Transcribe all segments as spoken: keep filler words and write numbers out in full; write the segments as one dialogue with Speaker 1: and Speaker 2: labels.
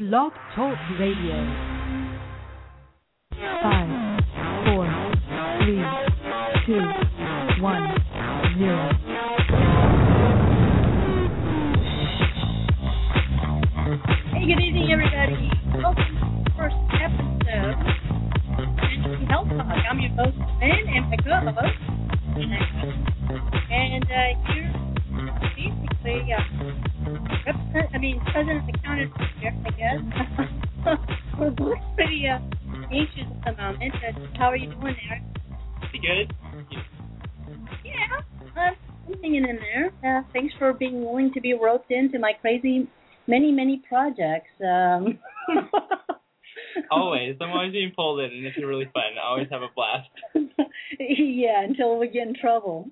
Speaker 1: Blog Talk Radio. Five, four, three, two, one, zero.
Speaker 2: Hey, good evening, everybody. Welcome to the first episode of Century Health Talk. I'm your host, Lynn, and my co-host, and uh, here, basically, uh, represent, I mean, President accounted for here, I guess. We're both pretty uh, anxious at the moment. Uh, how are you doing there?
Speaker 3: Pretty good.
Speaker 2: Yeah, uh, I'm hanging in there. Uh, thanks for being willing to be roped into my crazy many, many projects. Um,
Speaker 3: always. I'm always being pulled in, and it's really fun. I always have a blast.
Speaker 2: Yeah, until we get in trouble.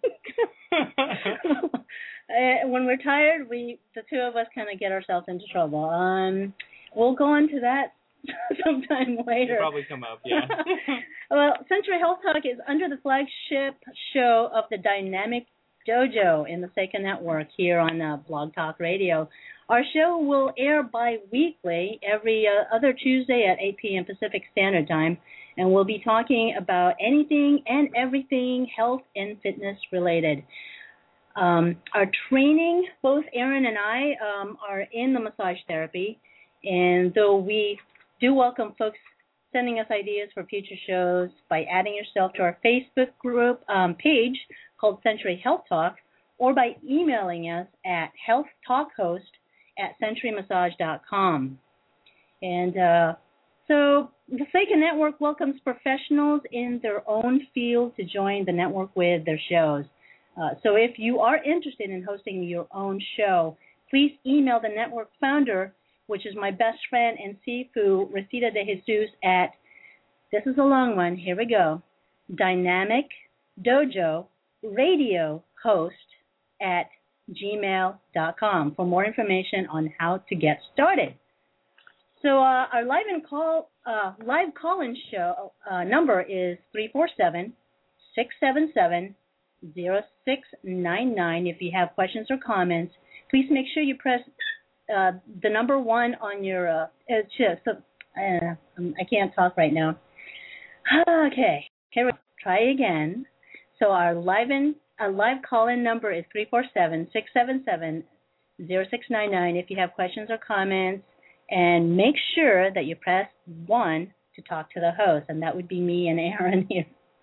Speaker 2: uh, when we're tired, we the two of us kind of get ourselves into trouble. Um, we'll go into that sometime later.
Speaker 3: It'll probably come up, yeah.
Speaker 2: Well, Century Health Talk is under the flagship show of the Dynamic Dojo in the Seika Network here on uh, Blog Talk Radio. Our show will air bi-weekly every uh, other Tuesday at eight p.m. Pacific Standard Time, and we'll be talking about anything and everything health and fitness related. Um, our training, both Aaron and I, um, are in the massage therapy, and though we do welcome folks sending us ideas for future shows by adding yourself to our Facebook group um, page called Century Health Talk, or by emailing us at healthtalkhost at century massage dot com. And uh, so the Seika Network welcomes professionals in their own field to join the network with their shows. Uh, so if you are interested in hosting your own show, please email the network founder, which is my best friend and Sifu, Resita de Jesus, at, this is a long one, here we go, Dynamic Dojo Radio Host at gmail dot com for more information on how to get started. So uh, our live and call uh, live call-in show uh, number is three four seven, six seven seven, zero six nine nine. If you have questions or comments, please make sure you press uh, the number one on your. Uh, it's just, so, uh, I can't talk right now. Okay, here we try again. So our live in Our live call-in number is three four seven, six seven seven, zero six nine nine if you have questions or comments, and make sure that you press one to talk to the host, and that would be me and Aaron here.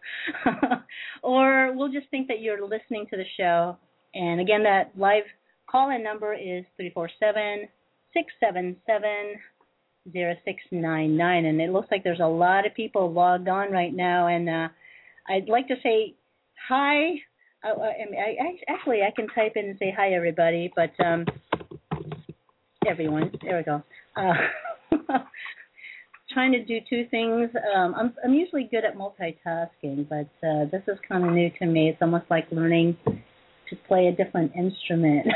Speaker 2: Or we'll just think that you're listening to the show. And again, that live call-in number is three four seven, six seven seven, zero six nine nine, and it looks like there's a lot of people logged on right now, and uh, I'd like to say hi. I, I, I, actually, I can type in and say hi, everybody, but um, everyone. There we go. Uh, trying to do two things. Um, I'm, I'm usually good at multitasking, but uh, this is kind of new to me. It's almost like learning to play a different instrument.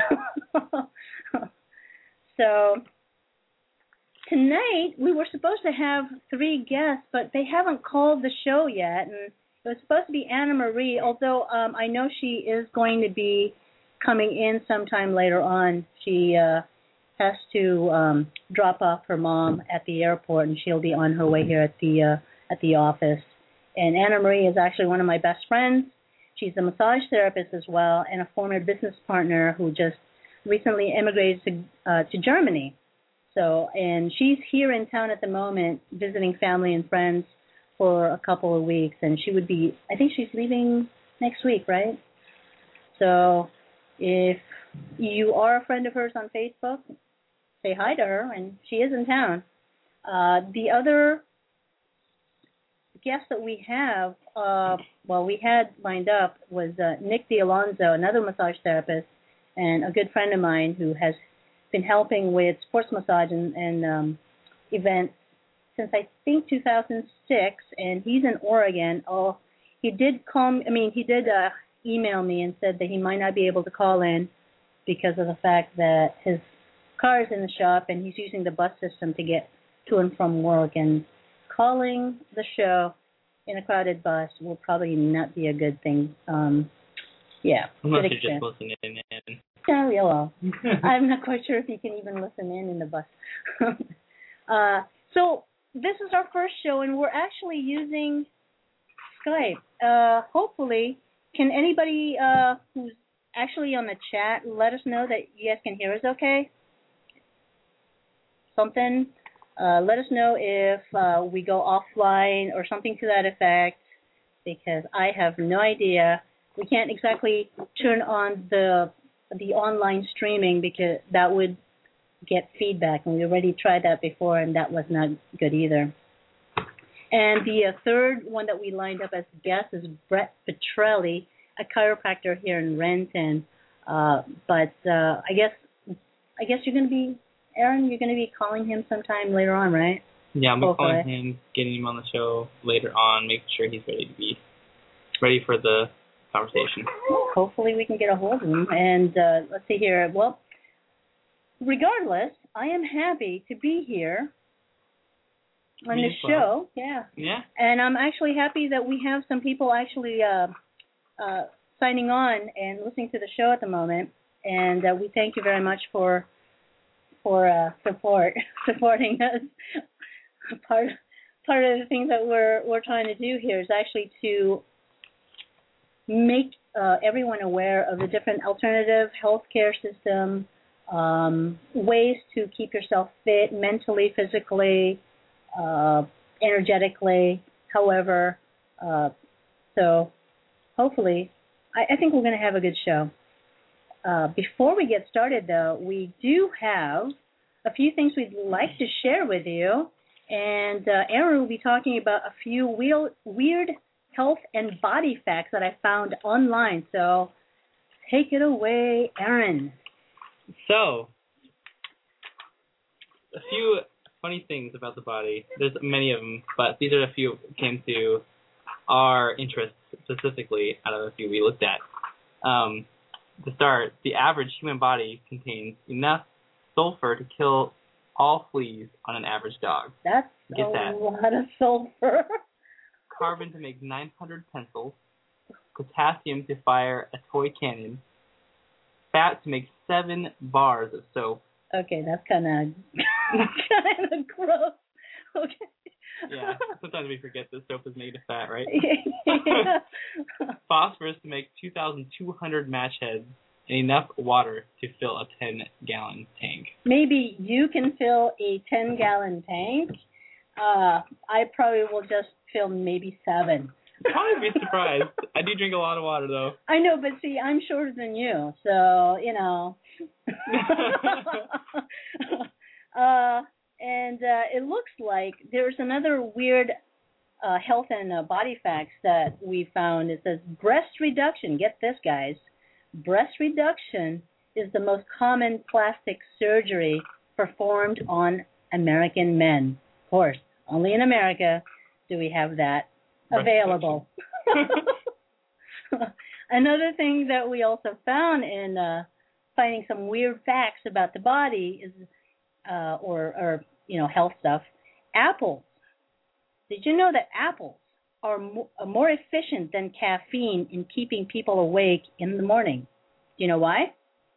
Speaker 2: So tonight we were supposed to have three guests, but they haven't called the show yet, and it was supposed to be Anna Marie, although um, I know she is going to be coming in sometime later on. She uh, has to um, drop off her mom at the airport, and she'll be on her way here at the uh, at the office. And Anna Marie is actually one of my best friends. She's a massage therapist as well, and a former business partner who just recently immigrated to uh, to Germany. So, and she's here in town at the moment, visiting family and friends for a couple of weeks, and she would be, I think she's leaving next week, right? So if you are a friend of hers on Facebook, say hi to her, and she is in town. Uh, the other guest that we have, uh, well, we had lined up was uh, Nick D'Alonzo, another massage therapist, and a good friend of mine who has been helping with sports massage and, and um, events since I think two thousand six, and he's in Oregon. Oh, he did call. I mean, he did uh, email me and said that he might not be able to call in because of the fact that his car is in the shop and he's using the bus system to get to and from work. And calling the show in a crowded bus will probably not be a good thing. Um, yeah.
Speaker 3: Unless you're just listening in.
Speaker 2: Oh, yeah, well, I'm not quite sure if you can even listen in in the bus. Uh, so this is our first show, and we're actually using Skype. Uh, hopefully, can anybody uh, who's actually on the chat let us know that you guys can hear us okay? Something. Uh, let us know if uh, we go offline or something to that effect, because I have no idea. We can't exactly turn on the the online streaming because that would get feedback, and we already tried that before, and that was not good either. And the uh, third one that we lined up as guest is Brett Petrelli, a chiropractor here in Renton. Uh, but uh, I guess I guess you're going to be, Aaron, you're going to be calling him sometime later on, right?
Speaker 3: Yeah, I'm calling him, getting him on the show later on, making sure he's ready to be ready for the conversation.
Speaker 2: Hopefully we can get a hold of him. And uh, let's see here. Well, regardless, I am happy to be here on
Speaker 3: Me
Speaker 2: this
Speaker 3: as well.
Speaker 2: show. Yeah.
Speaker 3: Yeah.
Speaker 2: And I'm actually happy that we have some people actually uh, uh, signing on and listening to the show at the moment. And uh, we thank you very much for for uh, support, supporting us. Part part of the things that we're we're trying to do here is actually to make uh, everyone aware of the different alternative healthcare system, um, ways to keep yourself fit mentally, physically, uh, energetically, however. Uh, so hopefully, I, I think we're going to have a good show. Uh, before we get started, though, we do have a few things we'd like to share with you. And uh, Aaron will be talking about a few weird, weird health and body facts that I found online. So take it away, Aaron.
Speaker 3: So, a few funny things about the body. There's many of them, but these are a few that came to our interest specifically out of the few we looked at. Um, to start, the average human body contains enough sulfur to kill all fleas on an average dog.
Speaker 2: That's
Speaker 3: Get
Speaker 2: a
Speaker 3: that.
Speaker 2: lot of sulfur.
Speaker 3: Carbon to make nine hundred pencils. Potassium to fire a toy cannon. Fat to make seven bars of soap.
Speaker 2: Okay, that's kind of kind of gross. Okay.
Speaker 3: Yeah, sometimes we forget that soap is made of fat, right?
Speaker 2: Yeah.
Speaker 3: Phosphorus to make two thousand two hundred match heads. And enough water to fill a ten-gallon tank.
Speaker 2: Maybe you can fill a ten-gallon tank. Uh, I probably will just fill maybe seven.
Speaker 3: I'd be surprised. I do drink a lot of water, though.
Speaker 2: I know, but see, I'm shorter than you, so, you know. uh, and uh, it looks like there's another weird uh, health and uh, body facts that we found. It says breast reduction. Get this, guys. Breast reduction is the most common plastic surgery performed on American men. Of course, only in America do we have that
Speaker 3: Breast
Speaker 2: available. Another thing that we also found in uh, finding some weird facts about the body is, uh, or, or you know, health stuff. Apples. Did you know that apples are mo- more efficient than caffeine in keeping people awake in the morning? Do you know why?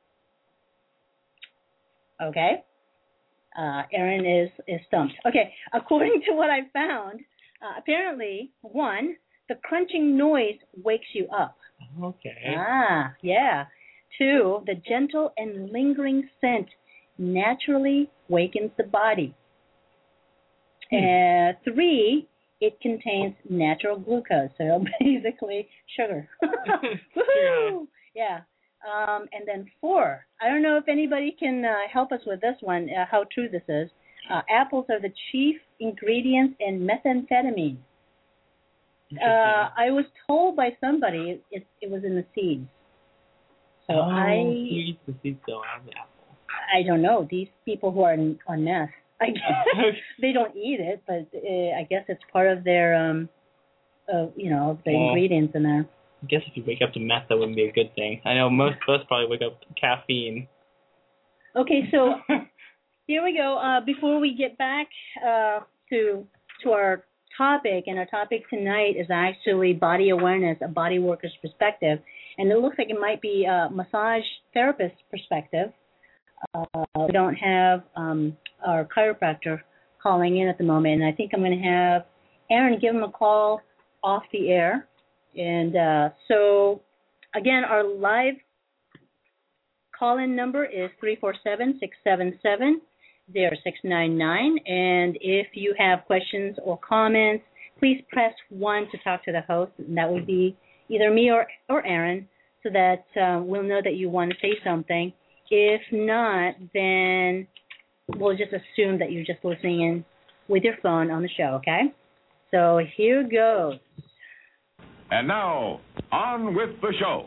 Speaker 2: Okay. Uh, Aaron is, is stumped. Okay, according to what I found, uh, apparently, one, the crunching noise wakes you up.
Speaker 3: Okay.
Speaker 2: Ah, yeah. Two, the gentle and lingering scent naturally wakens the body. Hmm. And three, it contains natural glucose, so basically sugar. Woohoo! Yeah. Um, and then four, I don't know if anybody can uh, help us with this one, uh, how true this is. Uh, apples are the chief ingredients in methamphetamine. Uh, I was told by somebody it, it was in the seeds. So
Speaker 3: oh,
Speaker 2: I,
Speaker 3: who eats the seeds though out of the apple?
Speaker 2: I don't know. These people who are on, on meth, I guess they don't eat it, but uh, I guess it's part of their, um, uh, you know, the
Speaker 3: well,
Speaker 2: ingredients in there.
Speaker 3: I guess if you wake up to meth, that wouldn't be a good thing. I know most of us probably wake up to caffeine.
Speaker 2: Okay, so here we go. Uh, before we get back uh, to to our topic, and our topic tonight is actually body awareness, a body worker's perspective, and it looks like it might be a massage therapist perspective. Uh, we don't have um, our chiropractor calling in at the moment, and I think I'm going to have Aaron give him a call off the air. And uh, so, again, our live call-in number is three four seven, six seven seven, zero six nine nine. And if you have questions or comments, please press one to talk to the host, and that would be either me or, or Aaron, so that uh, we'll know that you want to say something. If not, then we'll just assume that you're just listening in with your phone on the show, okay? So here goes.
Speaker 4: And now, on with the show.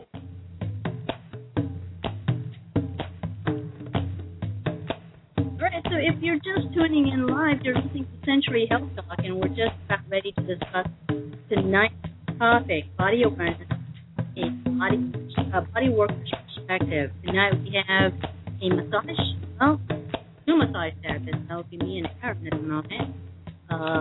Speaker 2: All right, so if you're just tuning in live, you're listening to Century Health Talk, and we're just about ready to discuss tonight's topic, body awareness, a body, a body work perspective. Tonight we have a massage, well, two massage therapists. That would be me and Aaron at the moment. Uh,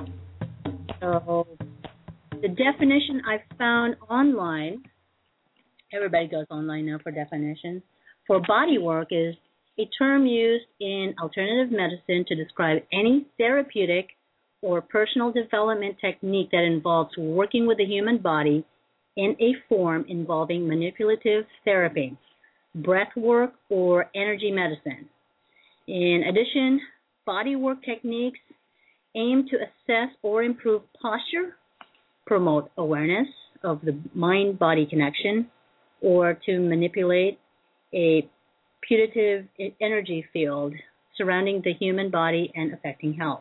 Speaker 2: so the definition I found online, everybody goes online now for definitions, for body work is a term used in alternative medicine to describe any therapeutic or personal development technique that involves working with the human body in a form involving manipulative therapy, breath work, or energy medicine. In addition, body work techniques aim to assess or improve posture, promote awareness of the mind-body connection, or to manipulate a putative energy field surrounding the human body and affecting health.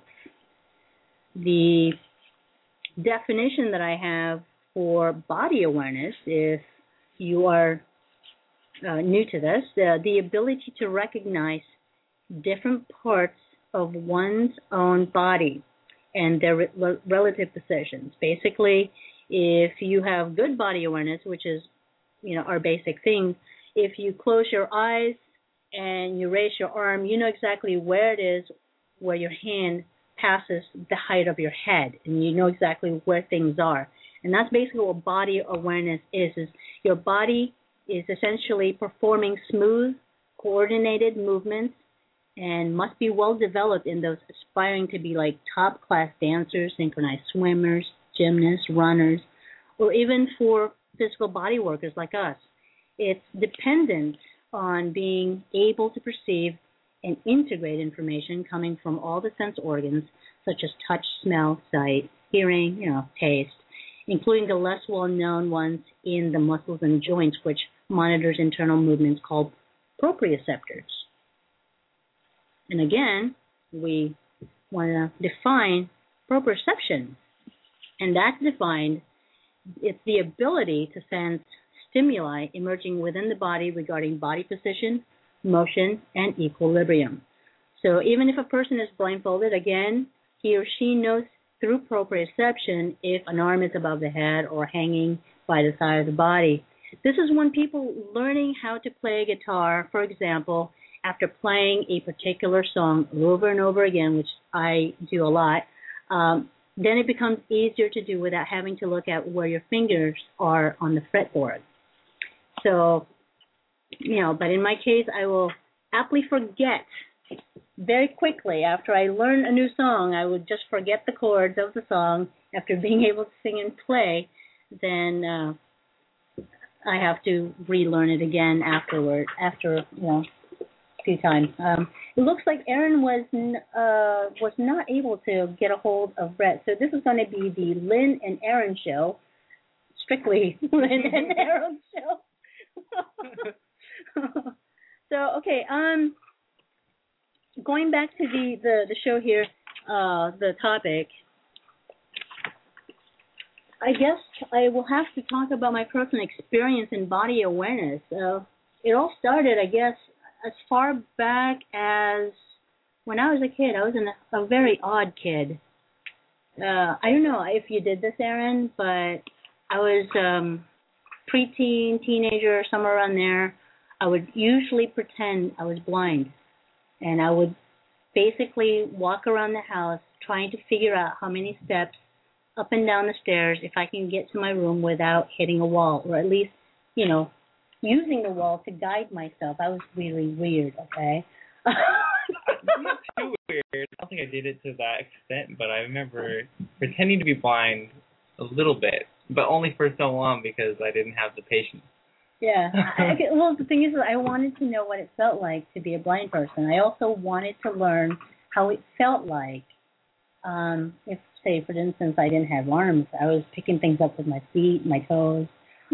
Speaker 2: The definition that I have for body awareness, if you are uh, new to this, uh, the ability to recognize different parts of one's own body and their re- relative positions. Basically, if you have good body awareness, which is, you know, our basic thing, if you close your eyes and you raise your arm, you know exactly where it is, where your hand passes the height of your head, and you know exactly where things are. And that's basically what body awareness is, is your body is essentially performing smooth, coordinated movements and must be well developed in those aspiring to be like top-class dancers, synchronized swimmers, gymnasts, runners, or even for physical body workers like us. It's dependent on being able to perceive and integrate information coming from all the sense organs, such as touch, smell, sight, hearing, you know, taste, including the less well-known ones in the muscles and joints, which monitors internal movements called proprioceptors. And again, we want to define proprioception, and that's defined, it's the ability to sense stimuli emerging within the body regarding body position, motion, and equilibrium. So even if a person is blindfolded, again, he or she knows through proprioception if an arm is above the head or hanging by the side of the body. This is when people learning how to play a guitar, for example, after playing a particular song over and over again, which I do a lot, um, then it becomes easier to do without having to look at where your fingers are on the fretboard. So, you know, but in my case, I will aptly forget very quickly. After I learn a new song, I would just forget the chords of the song. After being able to sing and play, then uh, I have to relearn it again afterward, after, you know, a few times. Um, it looks like Aaron was n- uh, was not able to get a hold of Brett, so this is going to be the Lynn and Aaron show, strictly Lynn and Aaron show. So, okay, um, going back to the, the, the show here, uh, the topic, I guess I will have to talk about my personal experience in body awareness. Uh, it all started, I guess, as far back as when I was a kid. I was an, a very odd kid. Uh, I don't know if you did this, Aaron, but I was um, preteen, teenager, somewhere around there. I would usually pretend I was blind, and I would basically walk around the house trying to figure out how many steps up and down the stairs if I can get to my room without hitting a wall, or at least, you know, using the wall to guide myself. I was really weird, okay?
Speaker 3: too weird. I don't think I did it to that extent, but I remember pretending to be blind a little bit, but only for so long because I didn't have the patience.
Speaker 2: Yeah. I, okay, well, the thing is, I wanted to know what it felt like to be a blind person. I also wanted to learn how it felt like um, if, say, for instance, I didn't have arms. I was picking things up with my feet, my toes.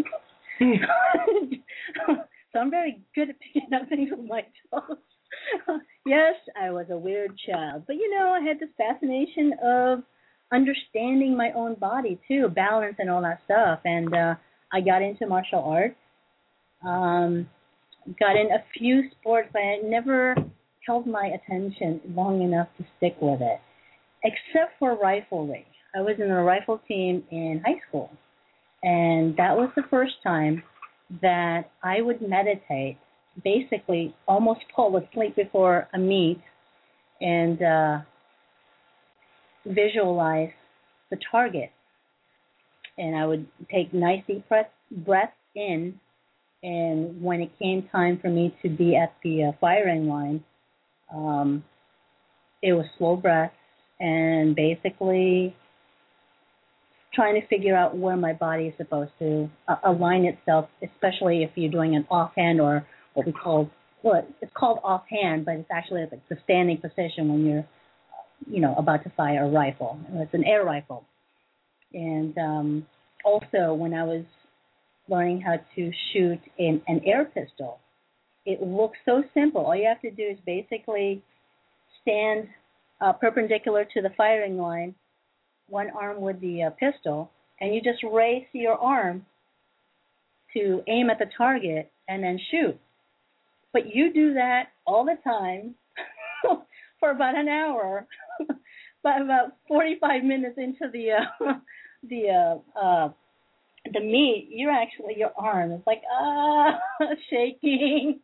Speaker 2: So I'm very good at picking up things with my toes. Yes, I was a weird child. But, you know, I had this fascination of understanding my own body, too, balance and all that stuff. And uh, I got into martial arts, um, got in a few sports, but I never held my attention long enough to stick with it, except for riflery. I was in a rifle team in high school, and that was the first time that I would meditate, basically almost fall asleep before a meet and uh, visualize the target. And I would take nice deep breaths, breaths in, and when it came time for me to be at the uh, firing line, um, it was slow breaths and basically trying to figure out where my body is supposed to uh, align itself, especially if you're doing an offhand or what we call, well, it's called offhand, but it's actually like the standing position when you're, you know, about to fire a rifle. It's an air rifle. And um, also when I was learning how to shoot in an air pistol, it looks so simple. All you have to do is basically stand uh, perpendicular to the firing line, one arm with the uh, pistol, and you just raise your arm to aim at the target and then shoot. But you do that all the time for about an hour. But about forty-five minutes into the uh, the uh, uh, the meet, you're actually, your arm is like ah shaking.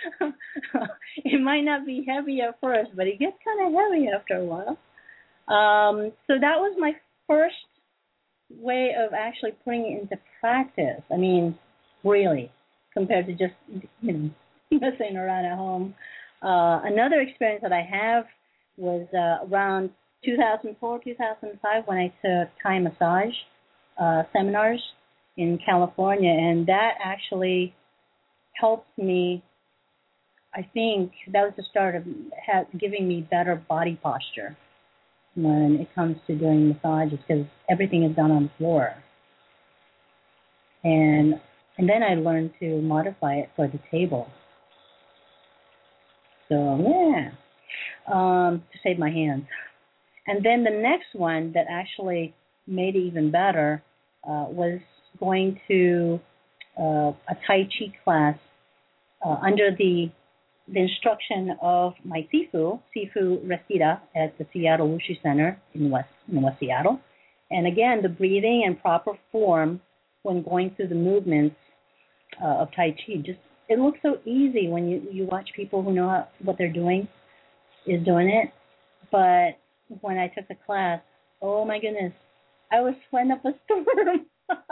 Speaker 2: It might not be heavy at first, but it gets kind of heavy after a while. Um, so that was my first way of actually putting it into practice. I mean, really, compared to just, you know, messing around at home. Uh, another experience that I have was uh, around two thousand four, two thousand five when I took Thai massage uh, seminars in California, and that actually helped me. I think that was the start of ha- giving me better body posture when it comes to doing massages, because everything is done on the floor. And and then I learned to modify it for the table. So, yeah, um, to save my hands. And then the next one that actually made it even better uh, was going to uh, a Tai Chi class uh, under the the instruction of my Sifu, Sifu Reseda at the Seattle Wushu Center in West in West Seattle. And again, the breathing and proper form when going through the movements uh, of Tai Chi, just it looks so easy when you, you watch people who know how, what they're doing is doing it. But when I took the class, oh my goodness, I was sweating up a storm.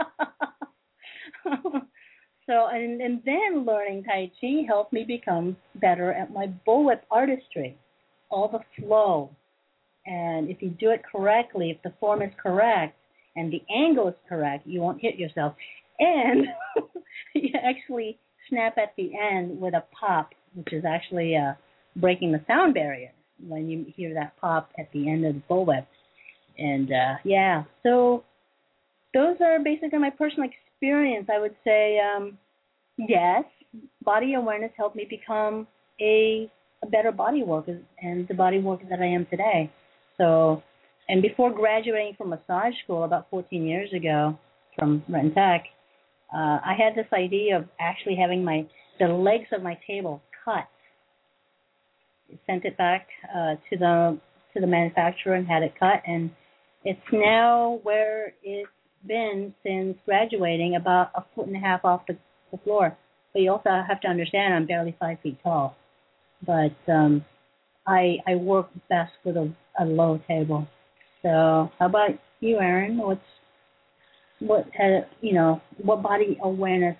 Speaker 2: So, and, and then learning Tai Chi helped me become better at my bullwhip artistry, all the flow. And if you do it correctly, if the form is correct and the angle is correct, you won't hit yourself. And you actually snap at the end with a pop, which is actually uh, breaking the sound barrier when you hear that pop at the end of the bullwhip. And, uh, yeah, so those are basically my personal experience. I would say, um, yes, body awareness helped me become a, a better body worker and the body worker that I am today. So, and before graduating from massage school about fourteen years ago from Renton Tech, uh, I had this idea of actually having my the legs of my table cut. Sent it back uh, to the to the manufacturer and had it cut, and it's now where it's been since graduating, about a foot and a half off the, the floor. But you also have to understand I'm barely five feet tall. But um, I I work best with a, a low table. So how about you, Aaron? What's what uh, you know what body awareness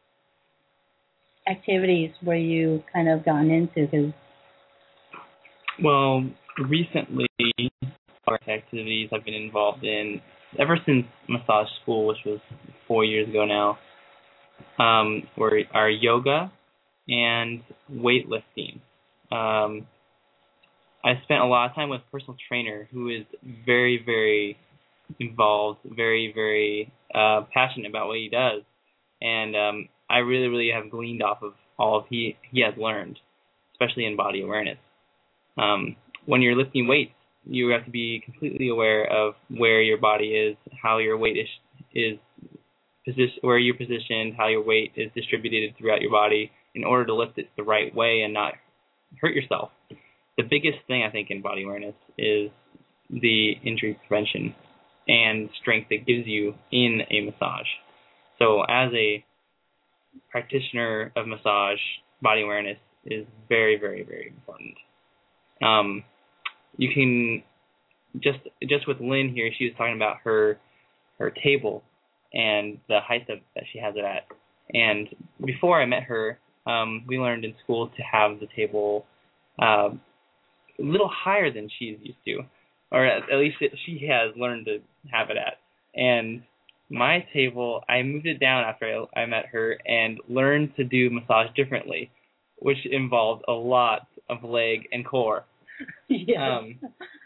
Speaker 2: activities were you kind of gotten into? Because
Speaker 3: Well, recently, our activities I've been involved in ever since massage school, which was four years ago now, um, were are yoga and weightlifting. Um, I spent a lot of time with a personal trainer who is very, very involved, very, very uh, passionate about what he does, and um, I really, really have gleaned off of all of he he has learned, especially in body awareness. Um, when you're lifting weights, you have to be completely aware of where your body is, how your weight is, is position, where you're positioned, how your weight is distributed throughout your body in order to lift it the right way and not hurt yourself. The biggest thing, I think, in body awareness is the injury prevention and strength it gives you in a massage. So as a practitioner of massage, body awareness is very, very, very important. Um, you can, just just with Lynn here, she was talking about her her table and the height of, that she has it at. And before I met her, um, we learned in school to have the table uh, a little higher than she's used to, or at, at least it, she has learned to have it at. And my table, I moved it down after I, I met her and learned to do massage differently, which involved a lot of leg and core.
Speaker 2: Yeah.
Speaker 3: Um,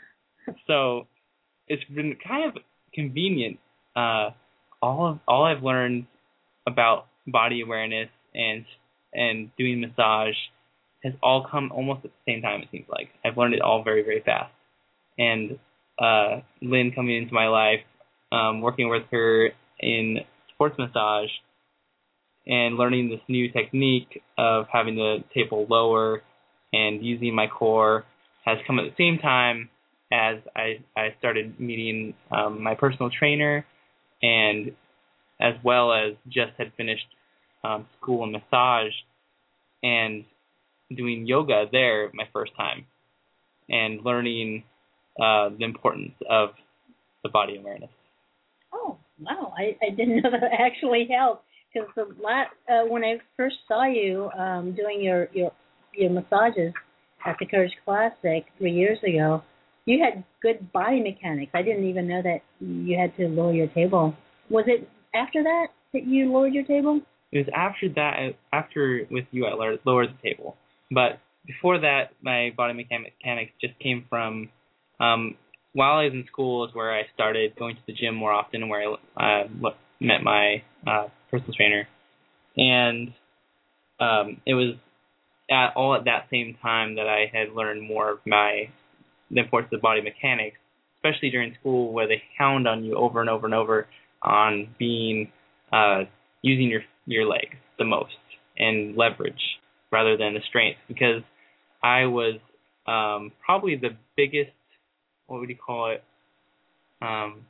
Speaker 3: so it's been kind of convenient. Uh, all of all I've learned about body awareness and and doing massage has all come almost at the same time. It seems like I've learned it all very, very fast. And uh, Lynn coming into my life, um, working with her in sports massage, and learning this new technique of having the table lower and using my core has come at the same time as I, I started meeting um, my personal trainer, and as well as just had finished um, school in massage and doing yoga there my first time and learning uh, the importance of the body awareness.
Speaker 2: Oh, wow. I, I didn't know that actually helped. Because the la- uh, when I first saw you um, doing your, your your massages at the Courage Classic three years ago, you had good body mechanics. I didn't even know that you had to lower your table. Was it after that that you lowered your table?
Speaker 3: It was after that, after with you, I lowered, lowered the table. But before that, my body mechanics just came from, um, while I was in school is where I started going to the gym more often, where I uh, met my uh, personal trainer. And um, it was at, all at that same time that I had learned more of my the importance of body mechanics, especially during school where they hound on you over and over and over on being uh, using your your legs the most and leverage rather than the strength, because I was um, probably the biggest, what would you call it? Um,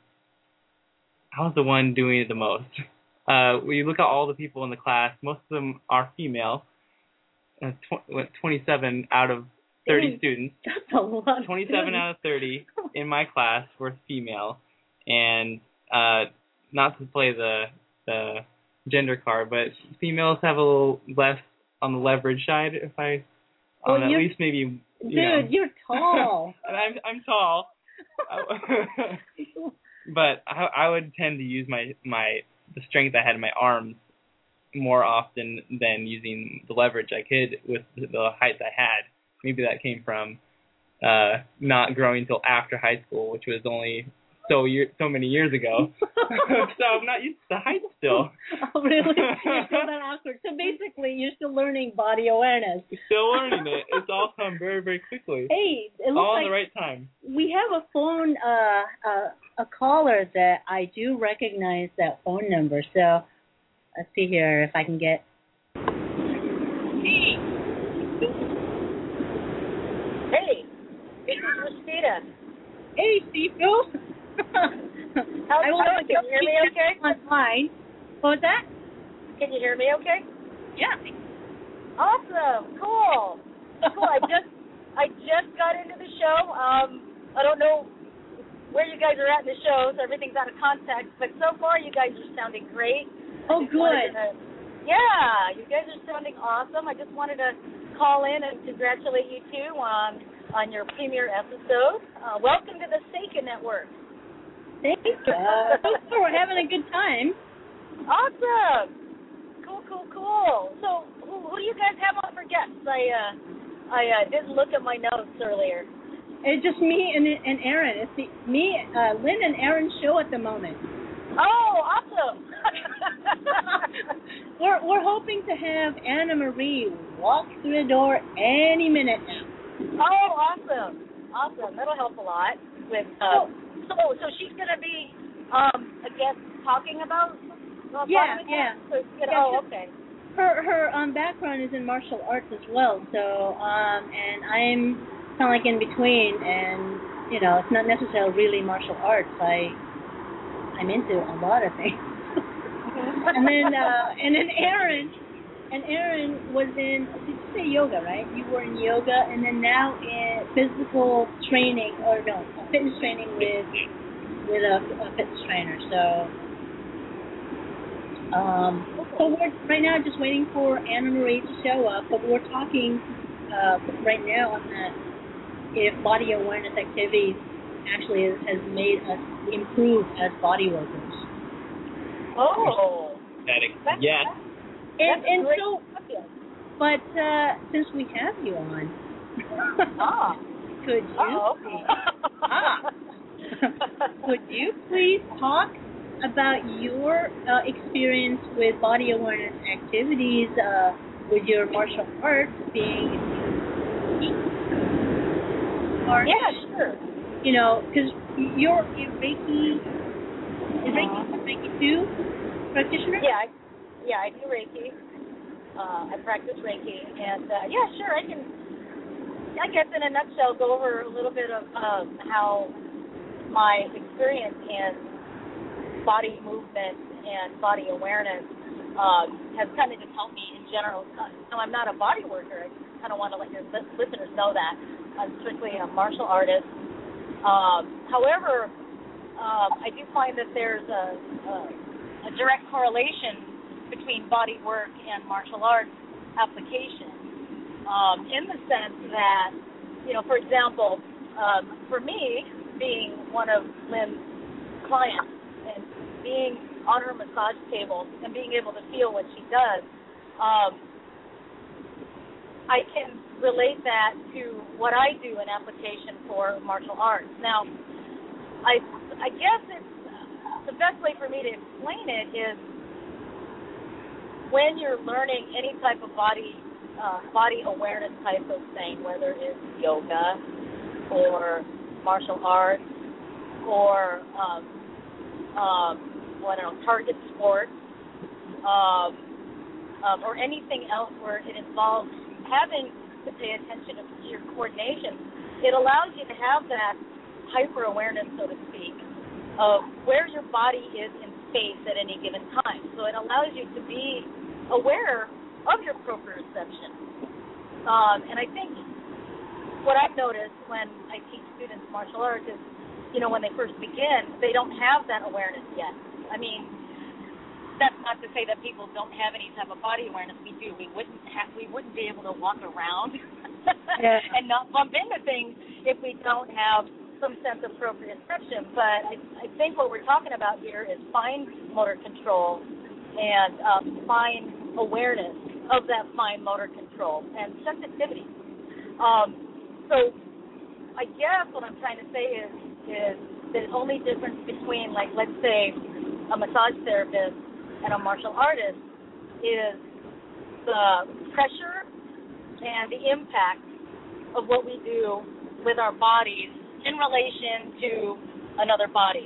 Speaker 3: I was the one doing it the most. Uh, when you look at all the people in the class, most of them are female. Uh, tw- twenty-seven out of thirty
Speaker 2: Dang,
Speaker 3: students.
Speaker 2: That's a lot.
Speaker 3: twenty-seven out of thirty in my class were female, and uh, not to play the the gender card, but females have a little less on the leverage side. If I,
Speaker 2: well,
Speaker 3: on at least maybe. You
Speaker 2: dude,
Speaker 3: know.
Speaker 2: you're tall.
Speaker 3: And I'm I'm tall, but I, I would tend to use my my the strength I had in my arms more often than using the leverage I could with the height I had. Maybe that came from uh, not growing until after high school, which was only so year, so many years ago. So I'm not used to the height still.
Speaker 2: Oh, really? You're still that awkward. So basically, you're still learning body awareness.
Speaker 3: Still learning it. It's all come very, very quickly.
Speaker 2: Hey, it looks
Speaker 3: all
Speaker 2: like
Speaker 3: in the right time.
Speaker 2: We have a phone, uh, uh, a caller that I do recognize that phone number. So let's see here if I can get.
Speaker 5: Hey. Hey. This is Rosita.
Speaker 2: Hey, Seafood.
Speaker 5: How's
Speaker 2: I
Speaker 5: it
Speaker 2: will
Speaker 5: going? Can you hear me okay?
Speaker 2: Online. What was that?
Speaker 5: Can you hear me okay?
Speaker 2: Yeah.
Speaker 5: Awesome. Cool. Cool. I just I just got into the show. Um, I don't know where you guys are at in the show, so everything's out of context. But so far, you guys are sounding great.
Speaker 2: Oh, good.
Speaker 5: To, yeah, you guys are sounding awesome. I just wanted to call in and congratulate you two on on your premiere episode. Uh, welcome to the Seika Network.
Speaker 2: Thank you. Uh, so we're having a good time.
Speaker 5: Awesome. Cool, cool, cool. So, who, who do you guys have on for guests? I uh, I uh, didn't look at my notes earlier.
Speaker 2: It's just me and and Aaron. It's the, me, uh, Lynn, and Aaron's show at the moment.
Speaker 5: Oh, awesome.
Speaker 2: we're we're hoping to have Anna Marie walk through the door any minute now.
Speaker 5: Oh, awesome. Awesome. That'll help a lot with uh, so so she's gonna be um I guess talking about uh,
Speaker 2: yeah, yeah.
Speaker 5: So gonna,
Speaker 2: yeah.
Speaker 5: Oh, okay.
Speaker 2: Her her um background is in martial arts as well, so um and I'm kind of like in between, and you know, it's not necessarily really martial arts. I I'm into a lot of things. and then uh, and then Aaron and Aaron was in, did you say yoga, right? You were in yoga, and then now in physical training, or no, fitness training with with a, a fitness trainer. So um, so we're right now just waiting for Anna Marie to show up, but we're talking uh, right now on the if body awareness activities actually has, has made us improve as body workers.
Speaker 5: Oh,
Speaker 3: that, yes.
Speaker 2: And, and so, but uh, since we have you on,
Speaker 5: ah.
Speaker 2: could you
Speaker 5: Uh-oh.
Speaker 2: please, ah, could you please talk about your uh, experience with body awareness activities uh, with your martial arts being arts?
Speaker 5: Yeah, sure.
Speaker 2: You know, because you're a Reiki, is Reiki, Reiki two practitioner?
Speaker 5: Yeah, I, yeah, I do Reiki. Uh, I practice Reiki, and uh, yeah, sure, I can. I guess in a nutshell, go over a little bit of um, how my experience in body movement and body awareness um, has kind of just helped me in general. So I'm not a body worker. I kind of want to let your listeners know that I'm strictly a martial artist. Um, however, um, I do find that there's a, a, a direct correlation between body work and martial arts application, um, in the sense that, you know, for example, um, for me, being one of Lynn's clients and being on her massage table and being able to feel what she does, um, I can relate that to what I do in application for martial arts. Now, I I guess it's the best way for me to explain it is when you're learning any type of body uh, body awareness type of thing, whether it's yoga or martial arts or um, um, well, I don't know, target sports, um, um, or anything else where it involves having to pay attention to your coordination, it allows you to have that hyper awareness, so to speak, of where your body is in space at any given time. So it allows you to be aware of your proprioception. Um, and I think what I've noticed when I teach students martial arts is, you know, when they first begin, they don't have that awareness yet. I mean, that's not to say that people don't have any type of body awareness. We do. We wouldn't have. We wouldn't be able to walk around
Speaker 2: yeah.
Speaker 5: and not bump into things if we don't have some sense of proprioception. But I, I think what we're talking about here is fine motor control and um, fine awareness of that fine motor control and sensitivity. Um, so I guess what I'm trying to say is is the only difference between, like, let's say, a massage therapist and a martial artist is the pressure and the impact of what we do with our bodies in relation to another body.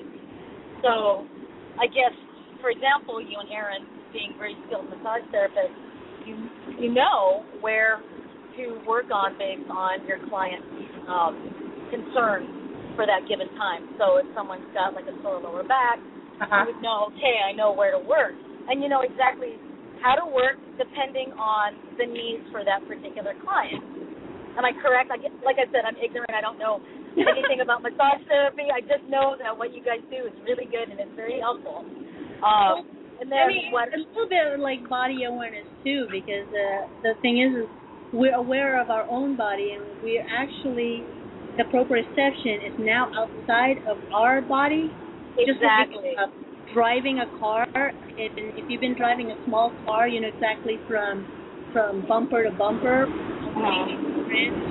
Speaker 5: So I guess, for example, you and Aaron, being very skilled massage therapists, you you know where to work on based on your client's um, concerns for that given time. So if someone's got like a sore lower back,
Speaker 2: uh-huh.
Speaker 5: you would know, okay, I know where to work. And you know exactly how to work depending on the needs for that particular client. Am I correct? I get, like I said, I'm ignorant. I don't know anything about massage therapy. I just know that what you guys do is really good and it's very helpful. Um, and then
Speaker 2: I mean,
Speaker 5: what?
Speaker 2: a little bit like body awareness too, because uh, the thing is, is we're aware of our own body, and we're actually, the proprioception is now outside of our body.
Speaker 5: Exactly.
Speaker 2: Just like, uh, driving a car, if, if you've been driving a small car, you know exactly from from bumper to bumper.
Speaker 5: Uh-huh.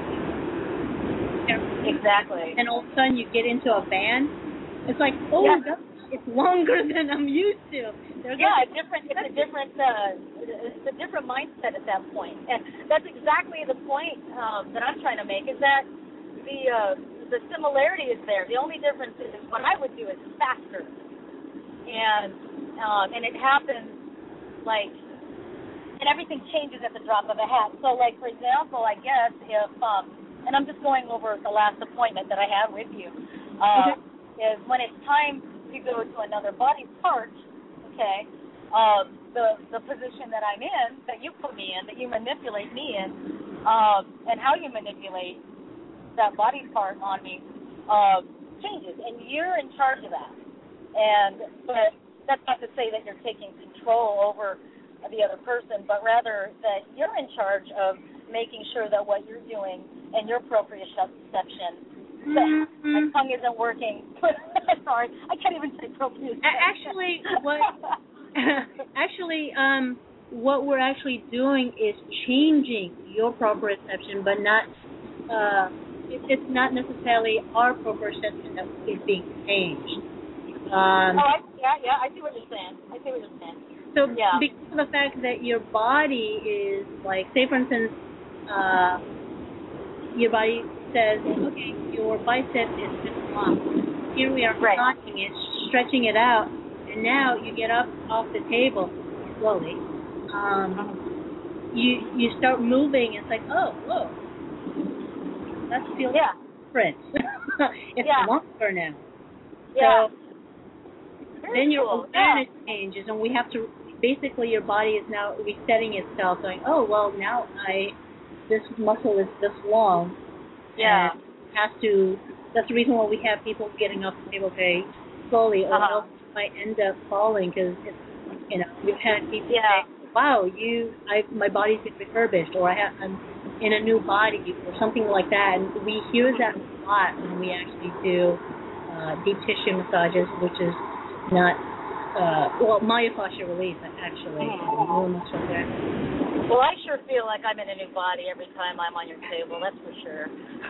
Speaker 2: Yeah.
Speaker 5: Exactly.
Speaker 2: And all of a sudden you get into a van. It's like, oh,
Speaker 5: yeah.
Speaker 2: God, it's longer than I'm used to. There's
Speaker 5: yeah, a different. It's a different. Uh, it's a different mindset at that point, and that's exactly the point um, that I'm trying to make. Is that the uh, the similarity is there. The only difference is what I would do is faster, and um, and it happens like, and everything changes at the drop of a hat. So, like for example, I guess if um, and I'm just going over the last appointment that I had with you, uh, okay. is when it's time to go to another body part. Okay, uh, the the position that I'm in, that you put me in, that you manipulate me in, um, and how you manipulate that body part on me uh, changes, and you're in charge of that. And but that's not to say that you're taking control over the other person, but rather that you're in charge of making sure that what you're doing and your proprioception. Mm-hmm. My tongue isn't working. Sorry, I can't even say proprioception.
Speaker 2: Actually, what actually um what we're actually doing is changing your proprioception, but not uh it, it's not necessarily our proprioception that is being changed. Um,
Speaker 5: oh, I, yeah, yeah, I see what you're saying. I see what you're saying.
Speaker 2: So
Speaker 5: yeah.
Speaker 2: because of the fact that your body is like, say for instance, uh, your body says, okay, your bicep is this long. Here we are
Speaker 5: right.
Speaker 2: stretching it, stretching it out, and now you get up off the table slowly. Um, you you start moving. It's like, oh, whoa, that feels
Speaker 5: yeah.
Speaker 2: different. It's
Speaker 5: yeah.
Speaker 2: longer now.
Speaker 5: Yeah.
Speaker 2: So
Speaker 5: Very
Speaker 2: then your
Speaker 5: cool.
Speaker 2: awareness
Speaker 5: yeah.
Speaker 2: changes, and we have to. Basically, your body is now resetting itself, going, oh, well, now I this muscle is this long.
Speaker 5: Yeah.
Speaker 2: And has to. That's the reason why we have people getting up the table very slowly, or
Speaker 5: uh-huh.
Speaker 2: else they might end up falling because it's, you know, we've had people
Speaker 5: yeah.
Speaker 2: say, "Wow, you, I, my body's been refurbished," or I have, I'm in a new body, or something like that. And we hear that a lot when we actually do uh, deep tissue massages, which is not uh, well, myofascial relief actually.
Speaker 5: Mm-hmm. Well, I sure feel like I'm in a new body every time I'm on your table. That's for sure.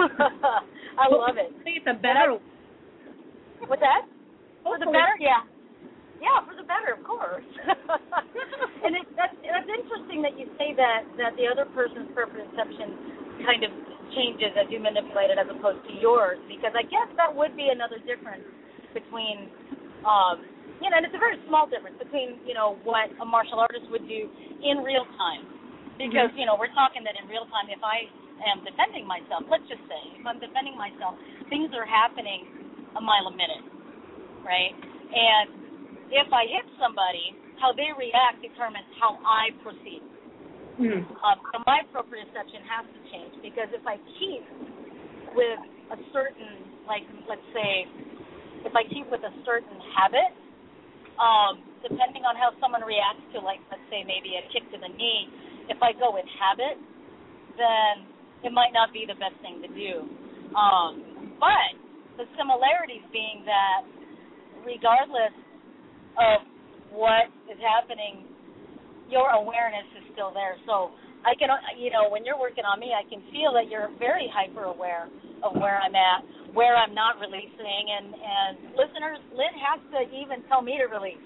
Speaker 5: I
Speaker 2: well,
Speaker 5: love it.
Speaker 2: I think it's a better.
Speaker 5: I, what's that? For the better, yeah, yeah, for the better, of course. And it, that's that's interesting that you say that that the other person's proprioception kind of changes as you manipulate it, as opposed to yours, because I guess that would be another difference between. Um, You know, and it's a very small difference between, you know, what a martial artist would do in real time. Because, mm-hmm. you know, we're talking that in real time, if I am defending myself, let's just say, if I'm defending myself, things are happening a mile a minute, right? And if I hit somebody, how they react determines how I proceed. Mm-hmm. Um, so my proprioception has to change, because if I keep with a certain, like, let's say, if I keep with a certain habit, Um, depending on how someone reacts to, like, let's say maybe a kick to the knee, if I go with habit, then it might not be the best thing to do. Um, but the similarities being that regardless of what is happening, your awareness is still there. So I can, you know, when you're working on me, I can feel that you're very hyper aware of where I'm at, where I'm not releasing, and, and listeners, Lynn has to even tell me to release.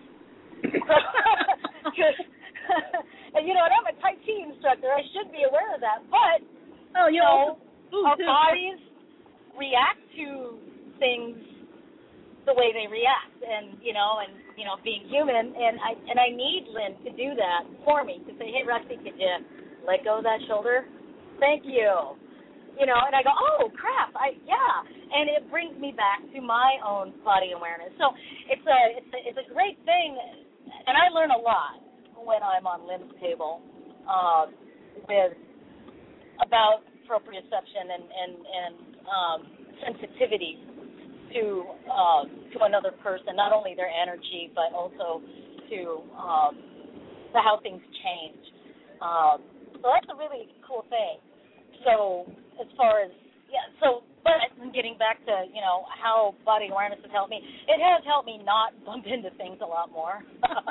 Speaker 5: And, you know, and I'm a Tai Chi instructor. I should be aware of that. But,
Speaker 2: oh,
Speaker 5: you know,
Speaker 2: ooh,
Speaker 5: our
Speaker 2: too.
Speaker 5: bodies react to things the way they react, and, you know, and, you know, being human, and I and I need Lynn to do that for me, to say, hey, Rusty, could you let go of that shoulder? Thank you. You know, and I go, oh, crap, I yeah, and it brings me back to my own body awareness. So it's a it's a, it's a great thing, and I learn a lot when I'm on Lynn's table uh, with about proprioception and and and um, sensitivity to uh, to another person, not only their energy but also to um, to how things change. Um, so that's a really cool thing. so as far as yeah, so but getting back to you know how body awareness has helped me, it has helped me not bump into things a lot more.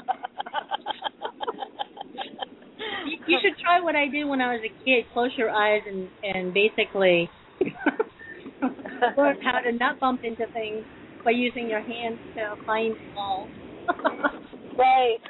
Speaker 2: you, you should try what I did when I was a kid. Close your eyes and and basically learn how to not bump into things by using your hands to find walls.
Speaker 5: Right.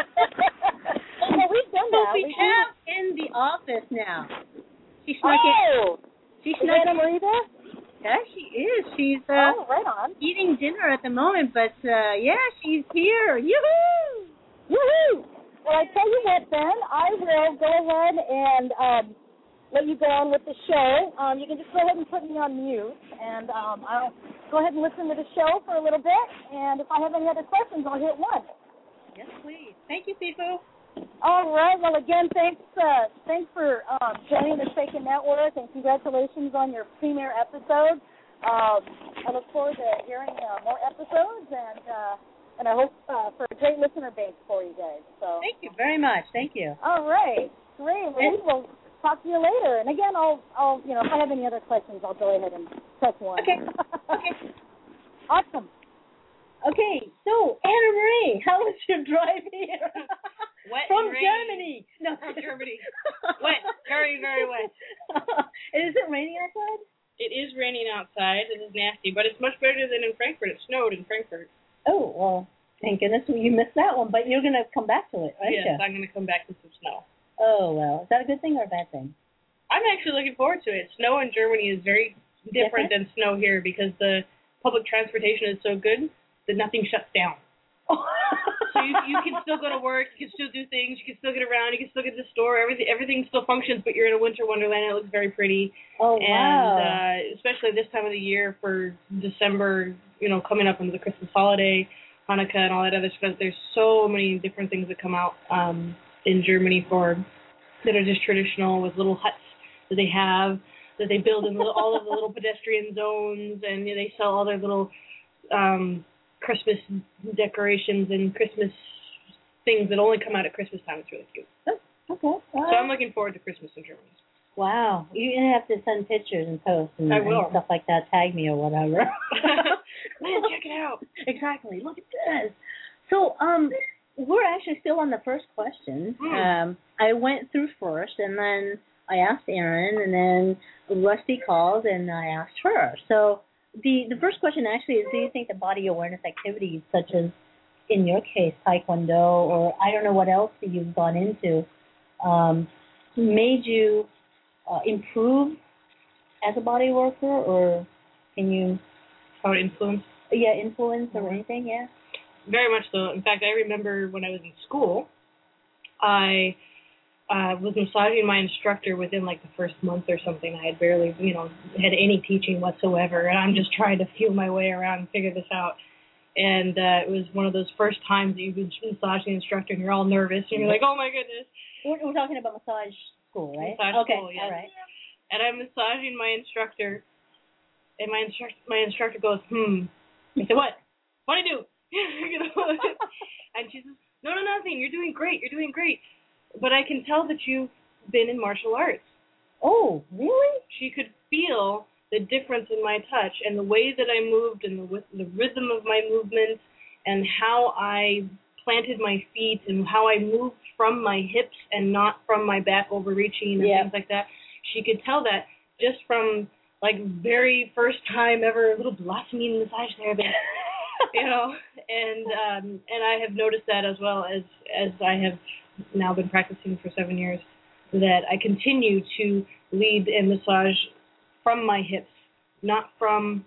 Speaker 5: Well, we've done that.
Speaker 2: We, we have in the office now. She snuck
Speaker 5: oh!
Speaker 2: in. She
Speaker 5: Is
Speaker 2: snuck
Speaker 5: Anna
Speaker 2: in.
Speaker 5: Marie there?
Speaker 2: Yeah, she is. She's uh,
Speaker 5: oh, right on.
Speaker 2: eating dinner at the moment, but uh, yeah, she's here. Yoo-hoo!
Speaker 5: Woohoo! Well, I tell you what, then, I will go ahead and um, let you go on with the show. Um, you can just go ahead and put me on mute, and um, I'll go ahead and listen to the show for a little bit, and if I have any other questions, I'll hit one.
Speaker 2: Yes, please. Thank you, Sifu.
Speaker 5: All right. Well, again, thanks uh, thanks for um, joining the Shaken Network, and congratulations on your premiere episode. Um, I look forward to hearing uh, more episodes, and uh, and I hope uh, for a great listener base for you guys. So
Speaker 2: thank you very much. Thank you.
Speaker 5: All right. Great. Well, we'll talk to you later. And again, I'll I'll you know if I have any other questions, I'll go ahead and press one.
Speaker 2: Okay. Okay.
Speaker 5: Awesome.
Speaker 2: Okay, so Anna Marie, how was your drive here?
Speaker 6: Wet
Speaker 2: From
Speaker 6: and rainy.
Speaker 2: Germany. No,
Speaker 6: From Germany. Wet, very, very wet.
Speaker 2: Is it raining outside?
Speaker 6: It is raining outside. It is nasty, but it's much better than in Frankfurt. It snowed in Frankfurt.
Speaker 2: Oh, well, thank goodness you missed that one, but you're going to come back to it, aren't
Speaker 6: yes,
Speaker 2: you?
Speaker 6: Yes, I'm going to come back to some snow.
Speaker 2: Oh, well, is that a good thing or a bad thing?
Speaker 6: I'm actually looking forward to it. Snow in Germany is very different, different? than snow here because the public transportation is so good that nothing shuts down. So you, you can still go to work, you can still do things, you can still get around, you can still get to the store, everything everything still functions, but you're in a winter wonderland. It looks very pretty.
Speaker 2: Oh,
Speaker 6: and,
Speaker 2: wow.
Speaker 6: And uh, especially this time of the year for December, you know, coming up into the Christmas holiday, Hanukkah, and all that other stuff, there's so many different things that come out um, in Germany for that are just traditional with little huts that they have, that they build in little, all of the little pedestrian zones, and you know, they sell all their little um, Christmas decorations and Christmas things that only come out at Christmas time. It's really cute.
Speaker 2: Oh, okay. Wow.
Speaker 6: So I'm looking forward to Christmas in Germany.
Speaker 2: Wow. You're going to have to send pictures and posts and,
Speaker 6: I will.
Speaker 2: and stuff like that. Tag me or whatever.
Speaker 6: Man, check it out.
Speaker 2: Exactly. Look at this. So um, we're actually still on the first question.
Speaker 6: Mm.
Speaker 2: Um, I went through first, and then I asked Aaron, and then Rusty called, and I asked her. So The the first question actually is, do you think the body awareness activities, such as, in your case, Taekwondo, or I don't know what else that you've gone into, um, made you uh, improve as a body worker, or can you...
Speaker 6: How it influenced?
Speaker 2: Yeah, influence or anything, yeah?
Speaker 6: Very much so. In fact, I remember when I was in school, I... Uh, was massaging my instructor within like the first month or something. I had barely, you know, had any teaching whatsoever, and I'm just trying to feel my way around and figure this out. And uh, it was one of those first times that you've been massaging the instructor and you're all nervous and you're like, oh my goodness.
Speaker 2: We're, we're talking about massage school, right?
Speaker 6: Massage
Speaker 2: okay,
Speaker 6: school, yes.
Speaker 2: all right.
Speaker 6: And I'm massaging my instructor, and my instructor, my instructor goes, hmm. I said, what? What do I do? You know? And she says, no, no, nothing. You're doing great. You're doing great. But I can tell that you've been in martial arts.
Speaker 2: Oh, really?
Speaker 6: She could feel the difference in my touch and the way that I moved and the, the rhythm of my movements and how I planted my feet and how I moved from my hips and not from my back overreaching and
Speaker 2: yeah.
Speaker 6: things like that. She could tell that just from, like, very first time ever, little blossoming massage therapy. You know, and um, and I have noticed that as well as, as I have now been practicing for seven years, that I continue to lead and massage from my hips, not from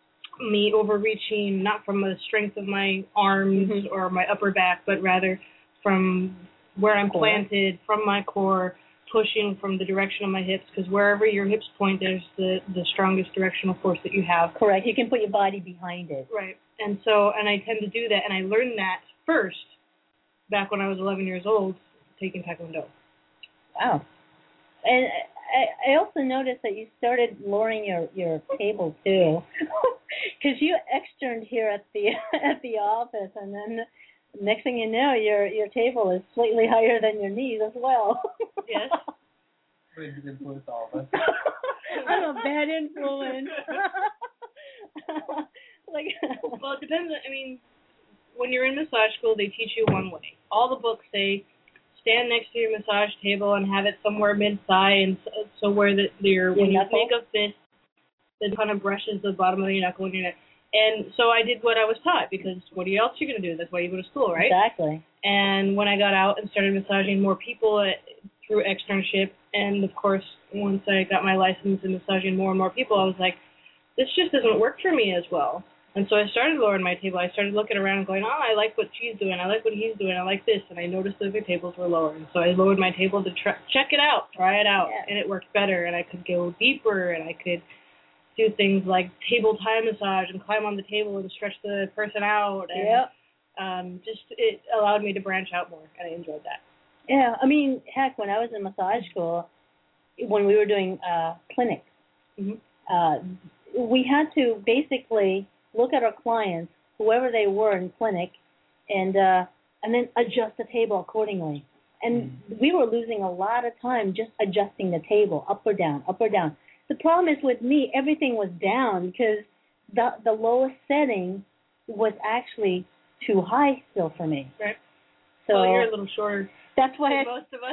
Speaker 6: me overreaching, not from the strength of my arms mm-hmm. or my upper back, but rather from where I'm core. planted, from my core, pushing from the direction of my hips, because wherever your hips point, there's the, the strongest directional force that you have.
Speaker 2: Correct. You can put your body behind it.
Speaker 6: Right. And so, and I tend to do that, and I learned that first back when I was eleven years old, taking Taekwondo.
Speaker 2: Wow. And I, I also noticed that you started lowering your, your table, too, because you externed here at the at the office, and then next thing you know, your your table is slightly higher than your knees as well.
Speaker 6: Yes.
Speaker 3: Would influence all of us.
Speaker 2: I'm a bad influence. Like,
Speaker 6: well, it depends. I mean, when you're in massage school, they teach you one way. All the books say stand next to your massage table and have it somewhere mid-thigh, and so, so where the, your, when you make a fist, it kind of brushes the bottom of your knuckle and your neck. And so I did what I was taught, because what else are you going to do? That's why you go to school, right?
Speaker 2: Exactly.
Speaker 6: And when I got out and started massaging more people at, through externship, and of course, once I got my license in massaging more and more people, I was like, this just doesn't work for me as well. And so I started lowering my table. I started looking around and going, oh, I like what she's doing. I like what he's doing. I like this. And I noticed that the tables were lower. And so I lowered my table to try, check it out, try it out.
Speaker 2: Yeah.
Speaker 6: And it worked better. And I could go deeper, and I could do things like table tie massage and climb on the table and stretch the person out. And
Speaker 2: yep.
Speaker 6: um, just it allowed me to branch out more, and I enjoyed that.
Speaker 2: Yeah, I mean, heck, when I was in massage school, when we were doing uh, clinics,
Speaker 6: mm-hmm.
Speaker 2: uh, we had to basically look at our clients, whoever they were in clinic, and uh, and then adjust the table accordingly. And mm-hmm. we were losing a lot of time just adjusting the table, up or down, up or down. The problem is with me, everything was down because the the lowest setting was actually too high still for me.
Speaker 6: Right.
Speaker 2: So
Speaker 6: well, you're a little shorter.
Speaker 2: That's why I,
Speaker 6: most of us.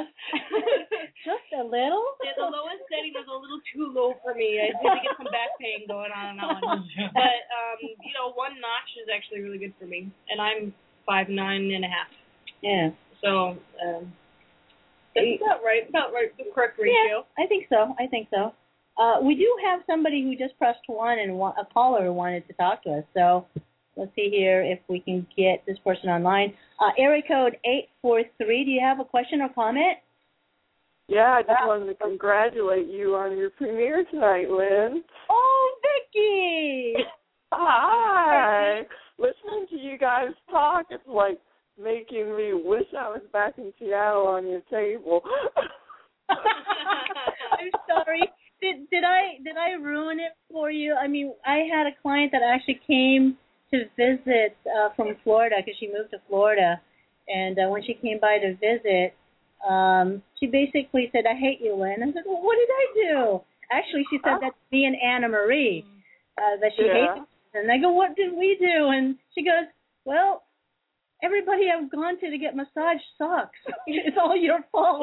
Speaker 2: Just a little?
Speaker 6: Yeah, the lowest setting was a little too low for me. I did get some back pain going on and on. But, um, you know, one notch is actually really good for me. And I'm five nine and a half.
Speaker 2: Yeah.
Speaker 6: So, um, that's about right. About right. The correct ratio.
Speaker 2: Yeah, I think so. I think so. Uh, we do have somebody who just pressed one and wa- a caller who wanted to talk to us. So let's see here if we can get this person online. Uh, area code eight four three. Do you have a question or comment?
Speaker 7: Yeah, I just wanted to congratulate you on your premiere tonight, Lynn.
Speaker 2: Oh, Vicky!
Speaker 7: Hi! Listening to you guys talk, it's like making me wish I was back in Seattle on your table.
Speaker 2: I'm sorry. Did did I did I ruin it for you? I mean, I had a client that actually came to visit uh, from Florida because she moved to Florida, and uh, when she came by to visit, um, she basically said, "I hate you, Lynn." I said, "Well, what did I do?" Actually, she said that to me and Anna Marie, uh, that she
Speaker 7: yeah.
Speaker 2: hated her. And I go, "What did we do?" And she goes, "Well, everybody I've gone to to get massage sucks. It's all your fault."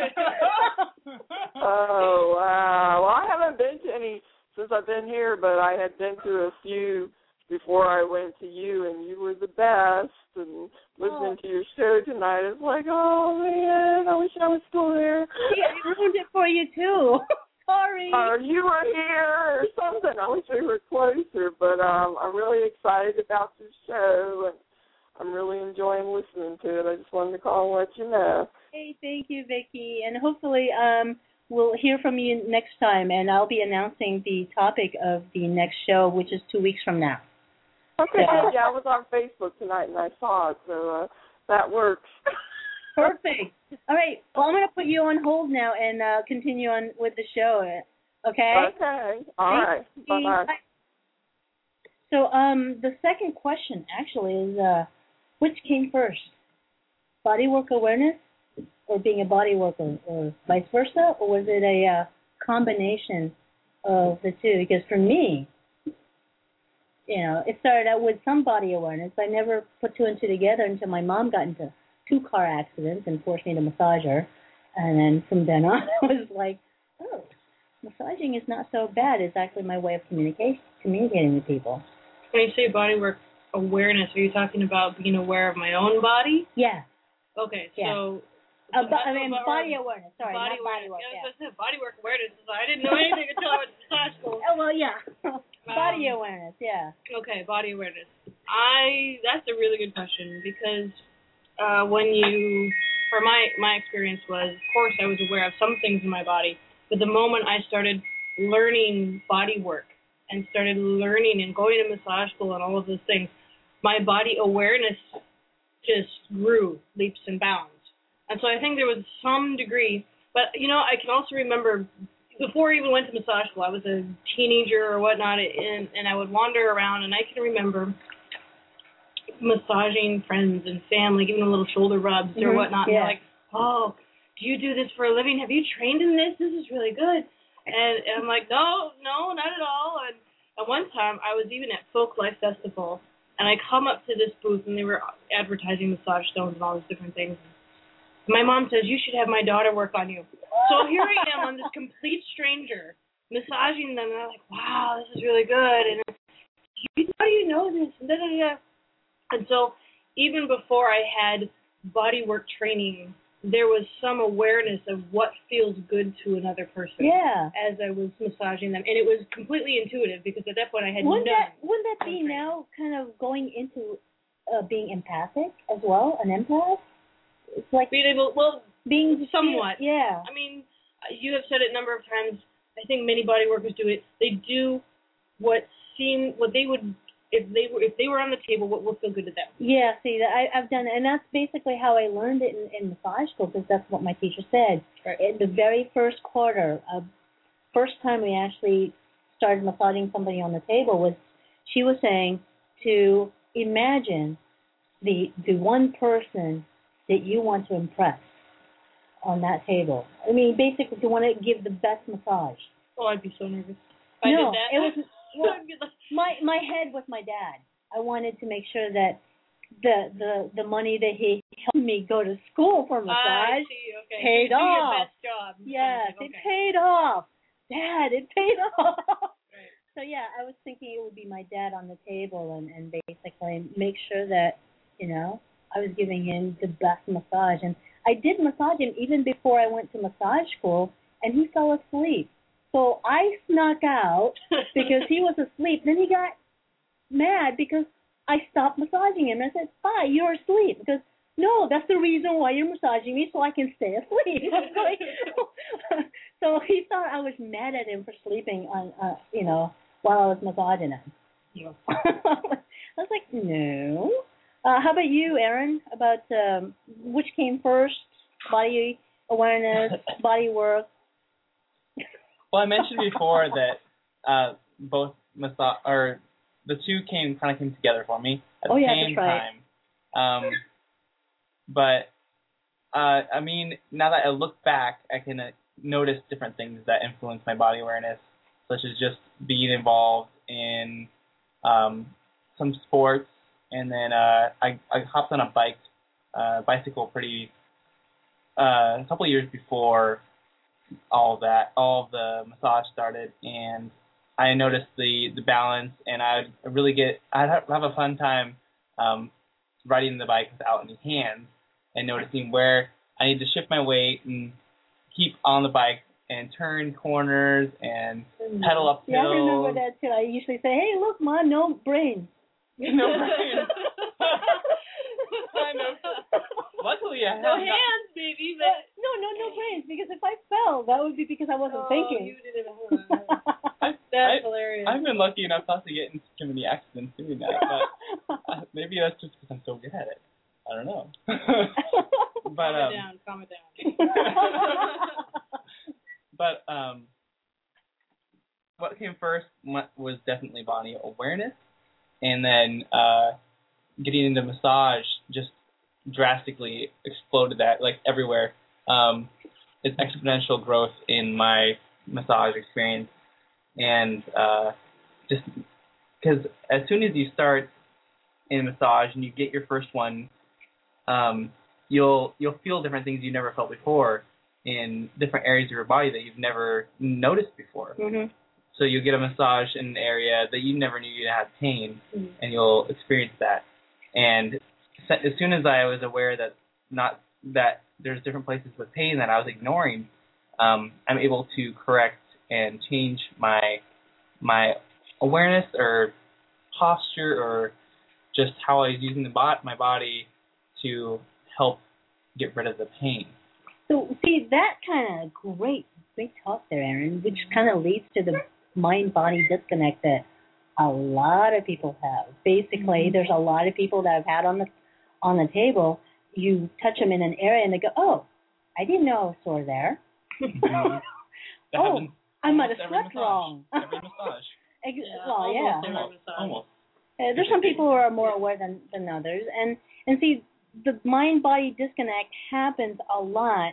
Speaker 7: Oh, wow. Well, I haven't been to any since I've been here, but I had been to a few before I went to you, and you were the best. And listening oh. to your show tonight, it's like, oh, man, I wish I was still there.
Speaker 2: Yeah, I ruined it for you, too. Sorry.
Speaker 7: Or uh, you were here or something. I wish we were closer, but um, I'm really excited about your show, and I'm really enjoying listening to it. I just wanted to call and let you know.
Speaker 2: Hey, thank you, Vicki. And hopefully um, we'll hear from you next time, and I'll be announcing the topic of the next show, which is two weeks from now.
Speaker 7: Okay, so. Yeah, I was on Facebook tonight, and I saw it, so uh, that works.
Speaker 2: Perfect. All right, well, I'm going to put you on hold now and uh, continue on with the show, okay?
Speaker 7: Okay, all right. Bye-bye.
Speaker 2: Bye. So um, the second question, actually, is uh, which came first, bodywork awareness or being a body worker, or vice versa, or was it a uh, combination of the two? Because for me, you know, it started out with some body awareness. I never put two and two together until my mom got into two car accidents and forced me to massage her. And then from then on, I was like, oh, massaging is not so bad. It's actually my way of communication, communicating with people.
Speaker 6: When you say bodywork awareness, are you talking about being aware of my own body?
Speaker 2: Yeah.
Speaker 6: Okay,
Speaker 2: yeah.
Speaker 6: so...
Speaker 2: Uh, but, I mean, body awareness. Sorry,
Speaker 6: body
Speaker 2: not body
Speaker 6: awareness.
Speaker 2: work.
Speaker 6: Yeah,
Speaker 2: Yeah.
Speaker 6: I said body work awareness. I didn't know anything until I went to massage school.
Speaker 2: Oh, well, yeah. Body
Speaker 6: um,
Speaker 2: awareness, yeah.
Speaker 6: Okay, body awareness. I that's a really good question because uh, when you, for my my experience was, of course, I was aware of some things in my body, but the moment I started learning body work and started learning and going to massage school and all of those things, my body awareness just grew leaps and bounds. And so I think there was some degree, but, you know, I can also remember before I even went to massage school, I was a teenager or whatnot, and, and I would wander around, and I can remember massaging friends and family, giving them little shoulder rubs mm-hmm, or whatnot,
Speaker 2: yeah.
Speaker 6: and they're like, oh, do you do this for a living? Have you trained in this? This is really good. And, and I'm like, no, no, not at all. And at one time, I was even at Folk Life Festival, and I come up to this booth, and they were advertising massage stones and all these different things. My mom says, you should have my daughter work on you. So here I am, I'm this complete stranger, massaging them, and I'm like, wow, this is really good. And how do you know this? And, da, da, da. And so even before I had bodywork training, there was some awareness of what feels good to another person.
Speaker 2: Yeah.
Speaker 6: As I was massaging them, and it was completely intuitive because at that point I had
Speaker 2: wouldn't
Speaker 6: no.
Speaker 2: That, wouldn't that be now kind of going into uh, being empathic as well, an empath? It's like
Speaker 6: being able, well,
Speaker 2: being
Speaker 6: somewhat.
Speaker 2: Yeah.
Speaker 6: I mean, you have said it a number of times. I think many body workers do it. They do what seem what they would if they were if they were on the table, what would feel good to them.
Speaker 2: Yeah. See, that I, I've done it, and that's basically how I learned it in, in massage school, because that's what my teacher said.
Speaker 6: Right.
Speaker 2: In the very first quarter, uh, first time we actually started massaging somebody on the table was she was saying to imagine the the one person that you want to impress on that table. I mean, basically, you want to give the best massage.
Speaker 6: Oh, I'd be so nervous. If I
Speaker 2: no,
Speaker 6: did that.
Speaker 2: it was well, my my head was my dad. I wanted to make sure that the the the money that he helped me go to school for massage
Speaker 6: I see. Okay.
Speaker 2: paid
Speaker 6: you do
Speaker 2: off.
Speaker 6: your best job.
Speaker 2: Yes,
Speaker 6: okay.
Speaker 2: it paid off. Dad, it paid off.
Speaker 6: Right.
Speaker 2: So yeah, I was thinking it would be my dad on the table and and basically make sure that, you know, I was giving him the best massage. And I did massage him even before I went to massage school, and he fell asleep. So I snuck out because he was asleep. Then he got mad because I stopped massaging him. I said, "Bye, you're asleep." Because, "No, that's the reason why you're massaging me, so I can stay asleep." So he thought I was mad at him for sleeping on, uh, you know, while I was massaging him.
Speaker 6: Yeah.
Speaker 2: I was like, no. Uh, how about you, Aaron? About um, which came first? Body awareness, body work.
Speaker 3: Well, I mentioned before that uh, both massage or the two came kind of came together for me at
Speaker 2: oh,
Speaker 3: the
Speaker 2: yeah,
Speaker 3: same
Speaker 2: that's right.
Speaker 3: time. Um, but uh, I mean, now that I look back, I can uh, notice different things that influence my body awareness, such as just being involved in um, some sports. And then uh, I, I hopped on a bike, uh, bicycle pretty, uh, a couple of years before all of that, all of the massage started, and I noticed the, the balance, and I'd really get, I'd have a fun time um, riding the bike without any hands, and noticing where I need to shift my weight and keep on the bike and turn corners and mm-hmm. pedal up hills.
Speaker 2: Yeah, I remember that too. I usually say, "Hey, look, Mom, no brains."
Speaker 3: No brains. I know. Luckily, I
Speaker 6: no
Speaker 3: have
Speaker 6: hands,
Speaker 3: not...
Speaker 6: baby. But...
Speaker 2: Uh, no, no, no brains. Because if I fell, that would be because I wasn't
Speaker 6: oh,
Speaker 2: thinking.
Speaker 6: You didn't have
Speaker 3: I,
Speaker 6: That's
Speaker 3: I,
Speaker 6: hilarious.
Speaker 3: I've been lucky enough not to get into too many accidents doing that, but uh, maybe that's just because I'm so good at it. I don't know. but
Speaker 6: calm
Speaker 3: um,
Speaker 6: it down, calm it down.
Speaker 3: But um, what came first was definitely body awareness, and then uh, getting into massage just drastically exploded that, like everywhere. Um, it's exponential growth in my massage experience, and uh, just because as soon as you start in massage and you get your first one, um, you'll you'll feel different things you never felt before in different areas of your body that you've never noticed before.
Speaker 2: Mm-hmm.
Speaker 3: So you'll get a massage in an area that you never knew you had pain, mm-hmm. and you'll experience that. And as soon as I was aware that not that there's different places with pain that I was ignoring, um, I'm able to correct and change my my awareness or posture or just how I was using the bot my body to help get rid of the pain.
Speaker 2: So, see, that kind of great, great talk there, Aaron, which kind of leads to the mind-body disconnect that a lot of people have. Basically, mm-hmm. there's a lot of people that have had on the on the table. You touch them in an area, and they go, "Oh, I didn't know I was sore there."
Speaker 3: Mm-hmm.
Speaker 2: Oh, I might have slept wrong.
Speaker 3: Every massage.
Speaker 2: Ex-
Speaker 6: yeah,
Speaker 2: well,
Speaker 6: almost
Speaker 2: yeah.
Speaker 6: every
Speaker 3: Almost.
Speaker 6: massage.
Speaker 3: Almost.
Speaker 2: Uh, there's some people who are more aware than, than others. And, and see, the mind-body disconnect happens a lot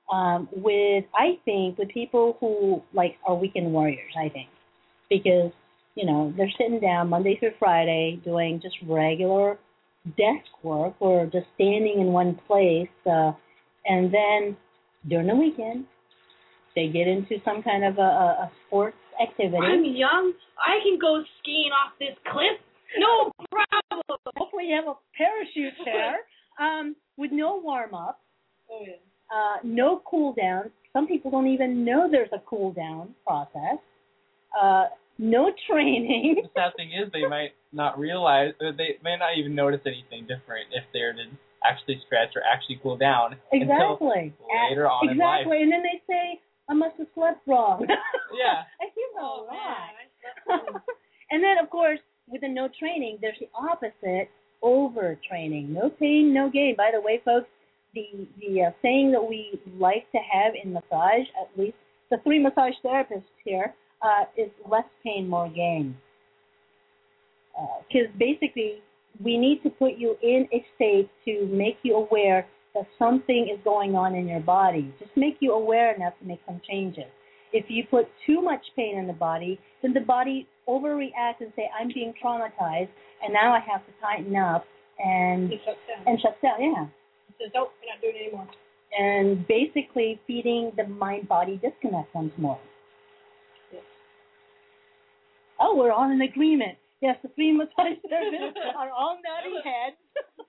Speaker 2: um, with, I think, with people who like are weekend warriors, I think, because, you know, they're sitting down Monday through Friday doing just regular desk work or just standing in one place, uh, and then during the weekend, they get into some kind of a, a sports activity.
Speaker 6: I'm young. I can go skiing off this cliff. No problem.
Speaker 2: Hopefully you have a parachute there, um, with no warm-up.
Speaker 6: Oh, yeah.
Speaker 2: Uh, no cool down. Some people don't even know there's a cool down process. Uh, no training.
Speaker 3: The sad thing is they might not realize, or they may not even notice anything different if they're to actually stretch or actually cool down
Speaker 2: Exactly.
Speaker 3: until later on
Speaker 2: exactly.
Speaker 3: in life.
Speaker 2: Exactly, and then they say, I must have slept wrong.
Speaker 3: Yeah.
Speaker 2: I feel a
Speaker 6: Oh,
Speaker 2: lot.
Speaker 6: man, I slept wrong.
Speaker 2: And then, of course, with the no training, there's the opposite, overtraining. No pain, no gain. By the way, folks, the the uh, saying that we like to have in massage, at least the three massage therapists here, uh, is less pain, more gain. Because uh, basically, we need to put you in a state to make you aware that something is going on in your body. Just make you aware enough to make some changes. If you put too much pain in the body, then the body overreacts and say, I'm being traumatized, and now I have to tighten up and
Speaker 6: It shuts down.
Speaker 2: and shuts down, yeah.
Speaker 6: It says, nope, we're not doing it anymore.
Speaker 2: And basically feeding the mind-body disconnect once more.
Speaker 6: Yes.
Speaker 2: Oh, we're on an agreement. Yes, the three massage therapists are all nodding heads.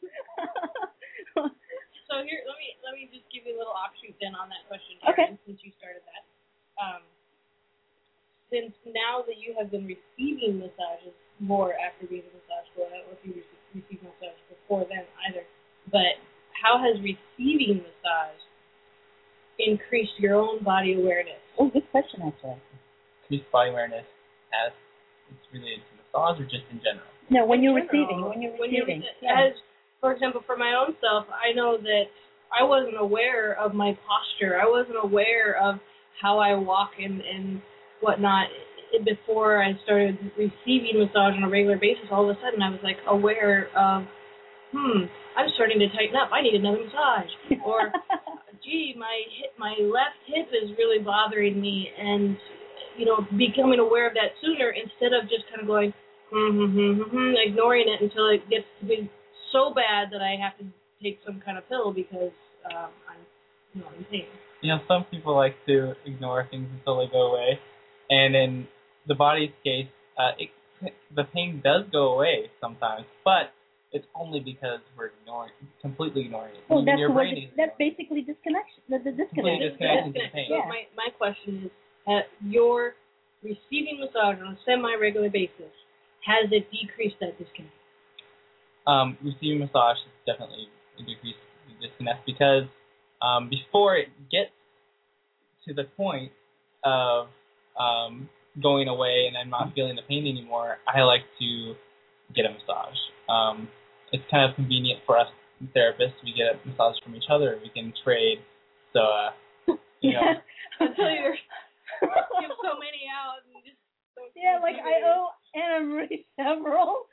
Speaker 6: So here, let me let me just give you a little offshoot then on that question,
Speaker 2: Okay.
Speaker 6: Karen, since you started that. Um, since now that you have been receiving massages more after being a massage girl, I don't know if you received massage before then either, but how has receiving massage increased your own body awareness?
Speaker 2: Oh, good question, actually.
Speaker 3: Increased body awareness as it's related to massage or just in general?
Speaker 2: No, when
Speaker 6: In
Speaker 2: you're
Speaker 6: general,
Speaker 2: receiving, when you're
Speaker 6: when
Speaker 2: receiving.
Speaker 6: You're,
Speaker 2: yeah.
Speaker 6: As, for example, for my own self, I know that I wasn't aware of my posture. I wasn't aware of how I walk and, and whatnot before I started receiving massage on a regular basis. All of a sudden, I was like aware of, hmm, I'm starting to tighten up. I need another massage. Or, gee, my hip, my left hip is really bothering me, and you know, becoming aware of that sooner instead of just kind of going, hmm, hmm, hmm, hmm, ignoring it until it gets to be so bad that I have to take some kind of pill because um, I'm, you know, in pain.
Speaker 3: You know, some people like to ignore things until they go away, and in the body's case, uh, it, the pain does go away sometimes, but it's only because we're ignoring, completely ignoring it.
Speaker 2: Well,
Speaker 3: Even
Speaker 2: that's
Speaker 3: your
Speaker 2: the
Speaker 3: brain
Speaker 2: way,
Speaker 3: is
Speaker 2: that's
Speaker 3: ignoring it.
Speaker 2: basically disconnection. The, the disconnect.
Speaker 3: Completely disconnecting to the pain.
Speaker 6: So
Speaker 2: Yeah.
Speaker 6: my, my question is, uh, your receiving massage on a semi-regular basis, has it decreased that disconnect?
Speaker 3: Um, receiving massage is definitely a decreased disconnect because um, before it gets to the point of um, going away and I'm not feeling the pain anymore, I like to get a massage. Um, it's kind of convenient for us therapists. We get a massage from each other. We can trade. So, uh, you know.
Speaker 6: Until you're give so many out and just don't
Speaker 2: Yeah, like I owe Anna Marie several.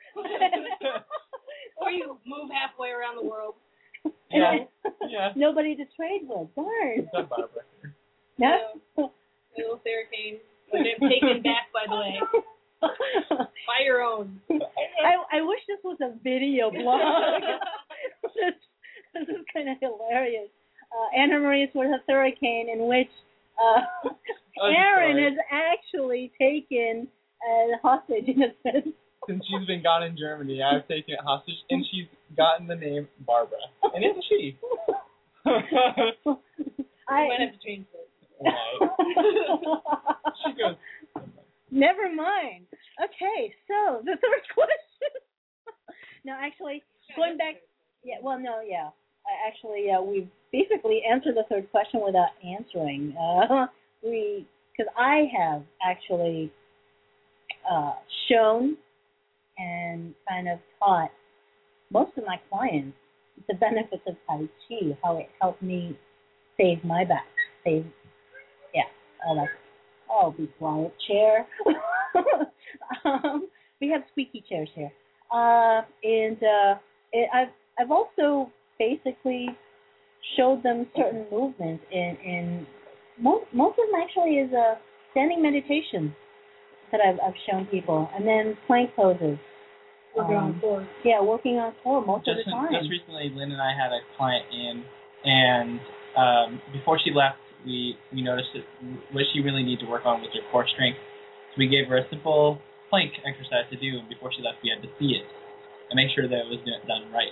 Speaker 6: Or you move halfway around the world.
Speaker 3: Yeah.
Speaker 2: And
Speaker 3: Yeah.
Speaker 2: nobody to trade with. Darn.
Speaker 3: Done, Barbara.
Speaker 2: No.
Speaker 6: Little Sarah Kane. But I'm taken back, by the way. By your own.
Speaker 2: I I wish this was a video blog. this, this is kind of hilarious. Uh, Anna Marie with a hurricane in which uh, Aaron is actually taken as hostage in a sense.
Speaker 3: Since she's been gone in Germany, I've taken it hostage, and she's gotten the name Barbara. And it's a she.
Speaker 2: I
Speaker 6: You might have to change this.
Speaker 3: Right. She goes,
Speaker 2: never mind. Okay, so the third question. No, actually, going back. Yeah, well, no, yeah. I actually, uh, we basically answered the third question without answering. Uh, we, because I have actually uh, shown and kind of taught most of my clients the benefits of Tai Chi, how it helped me save my back. Save, yeah, I like. Oh, be quiet, chair. um, we have squeaky chairs here, uh, and uh, it, I've I've also basically showed them certain movements, and, and most most of them actually is a standing meditation that I've I've shown people, and then plank poses.
Speaker 6: Working
Speaker 2: um,
Speaker 6: on core.
Speaker 2: Yeah, working on core most
Speaker 3: just,
Speaker 2: of the time.
Speaker 3: Just recently, Lynn and I had a client in, and um, before she left, we we noticed that what she really needed to work on was her core strength. So we gave her a simple plank exercise to do, and before she left, we had to see it and make sure that it was done right.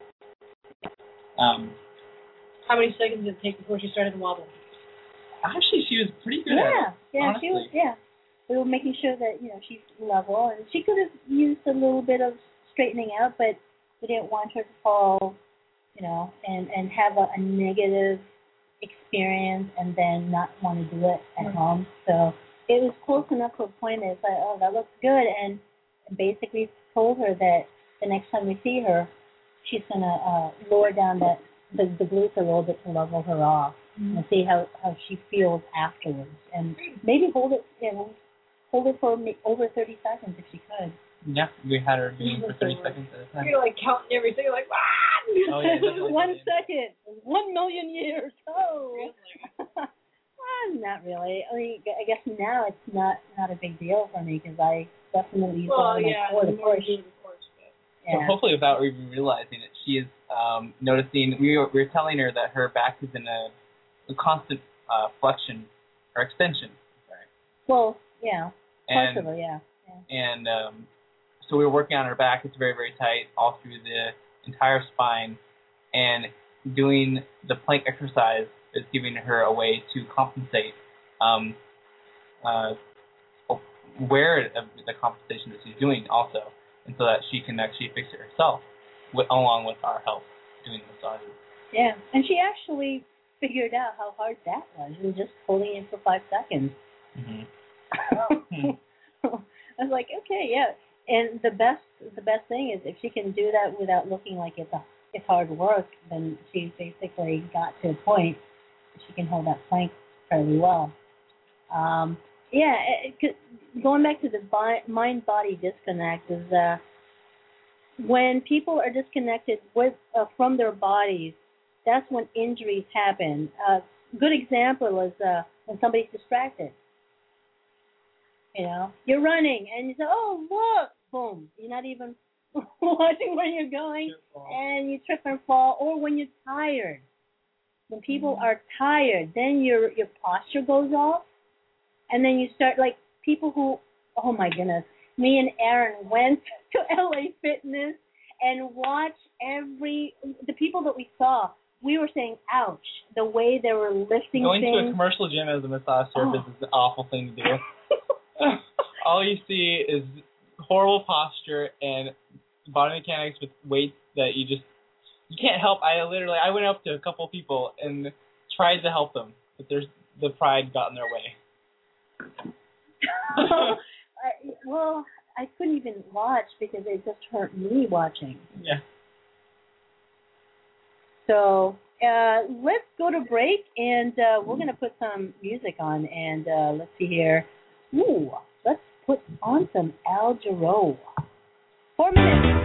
Speaker 3: Um,
Speaker 6: How many seconds did it take before she started to wobble?
Speaker 3: Actually, she was pretty good
Speaker 2: yeah,
Speaker 3: at it.
Speaker 2: yeah,
Speaker 3: honestly.
Speaker 2: she was. Yeah, we were making sure that you know she's level, and she could have used a little bit of straightening out, but we didn't want her to fall, you know, and and have a, a negative experience and then not want to do it at mm-hmm. home. So it was close enough to a point that it's like, oh, that looks good, and basically told her that the next time we see her, she's gonna uh, lower down that the, the glutes a little bit to level her off. Mm-hmm. And see how, how she feels afterwards, and maybe hold it, you know, hold it for over thirty seconds if she could.
Speaker 3: Yeah, we had her doing for thirty seconds at a time.
Speaker 6: You're like counting everything, like ah!
Speaker 3: Oh yeah,
Speaker 2: one second, one million years. Oh, uh, not really. I mean, I guess now it's not not a big deal for me because I definitely use
Speaker 6: well,
Speaker 2: it on
Speaker 6: yeah,
Speaker 2: my core to push.
Speaker 3: So yeah. Hopefully, without even realizing it, she is um, noticing. We were, we were telling her that her back is in a a constant uh, flexion or extension. Sorry.
Speaker 2: Well, yeah,
Speaker 3: and,
Speaker 2: possibly, yeah. yeah.
Speaker 3: And um, so we were working on her back. It's very, very tight all through the entire spine. And doing the plank exercise is giving her a way to compensate um, uh, where of the compensation that she's doing also, and so that she can actually fix it herself with, along with our help doing the massages.
Speaker 2: Yeah, and she actually figured out how hard that was. We were just holding it for five seconds. Mm-hmm. I was like, okay, yeah. And the best, the best thing is if she can do that without looking like it's a, it's hard work, then she's basically got to a point that she can hold that plank fairly well. Um, yeah, it, it, going back to the mind-body disconnect is uh, when people are disconnected with uh, from their bodies. That's when injuries happen. A uh, good example is uh, when somebody's distracted. You know, you're running and you say, "Oh, look!" Boom. You're not even watching where you're going, and you trip and fall. Or when you're tired. When people mm-hmm. are tired, then your your posture goes off, and then you start like people who, oh my goodness, me and Aaron went to L A Fitness and watched every the people that we saw. We were saying, ouch, the way they were lifting
Speaker 3: Going
Speaker 2: things.
Speaker 3: Going to a commercial gym as a massage therapist oh. is an awful thing to do. All you see is horrible posture and body mechanics with weights that you just, you can't help. I literally, I went up to a couple people and tried to help them, but there's the pride got in their way.
Speaker 2: I, well, I couldn't even watch because it just hurt me watching.
Speaker 3: Yeah.
Speaker 2: So uh, let's go to break, and uh, we're going to put some music on, and uh, let's see here. Ooh, let's put on some Al Jarreau. Four minutes.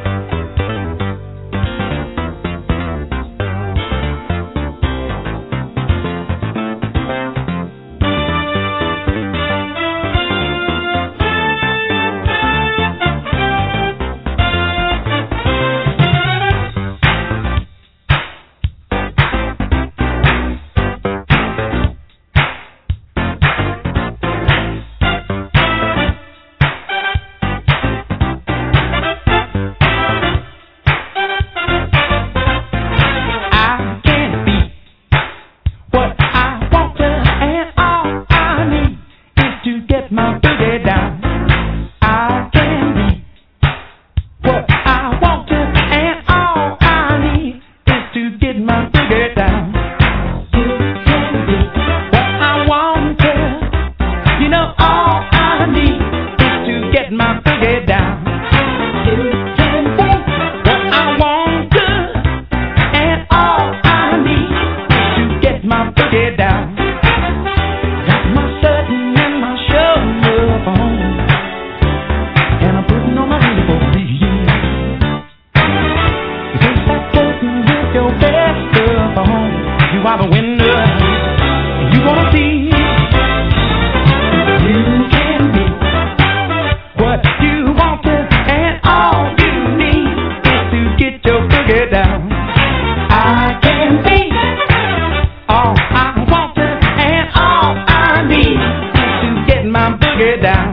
Speaker 8: boogie down. I can be all I want to and all I need to get my boogie down.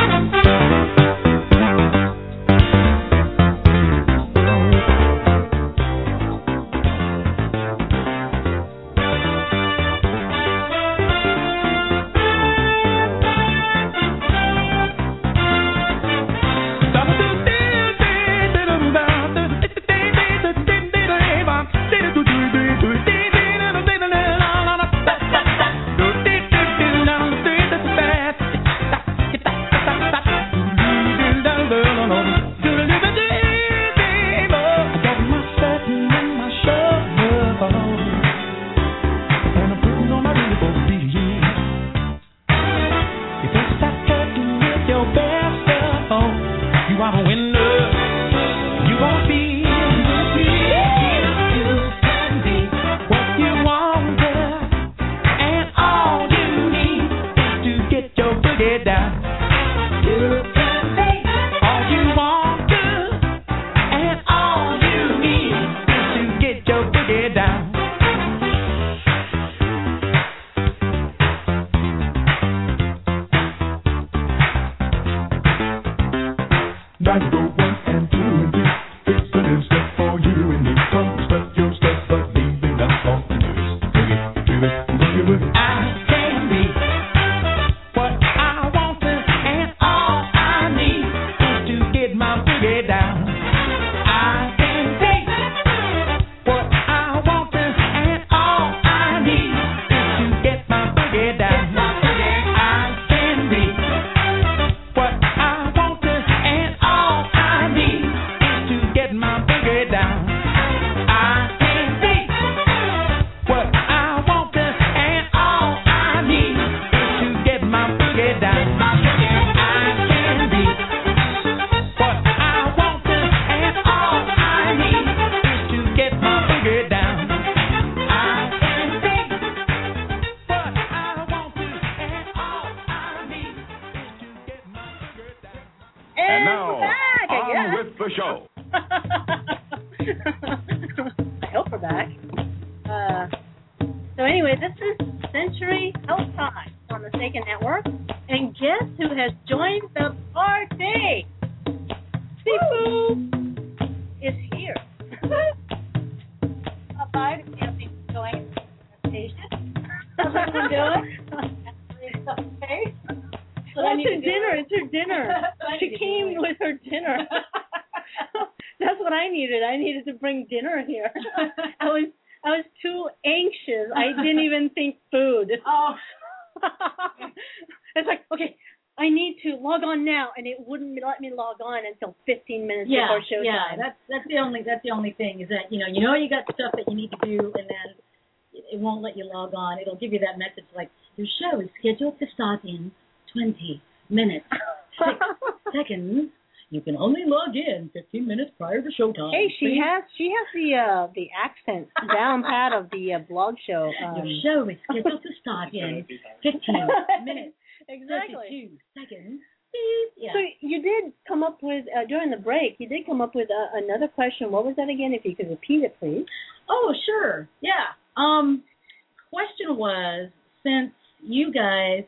Speaker 5: That's the only thing is that, you know, you know you got stuff that you need to do, and then it won't let you log on. It'll give you that message like, your show is scheduled to start in twenty minutes, six seconds. You can only log in fifteen minutes prior to showtime.
Speaker 2: Hey, she
Speaker 5: Please.
Speaker 2: has she has the uh, the accent down pat of the uh, blog show. Um,
Speaker 5: Your show is scheduled to start in fifteen minutes.
Speaker 2: Exactly.
Speaker 5: thirty-two seconds. Yeah.
Speaker 2: So you did come up with, uh, during the break, you did come up with uh, another question. What was that again? If you could repeat it, please.
Speaker 5: Oh, sure. Yeah. Um, question was, since you guys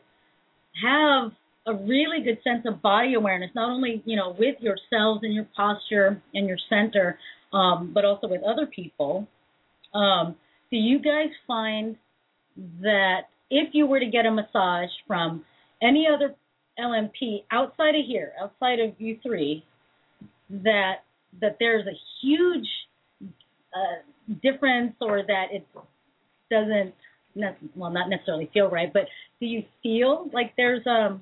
Speaker 5: have a really good sense of body awareness, not only, you know, with yourselves and your posture and your center, um, but also with other people, um, do you guys find that if you were to get a massage from any other L M P outside of here, outside of you three, that that there's a huge uh, difference, or that it doesn't, well, not necessarily feel right, but do you feel like there's um,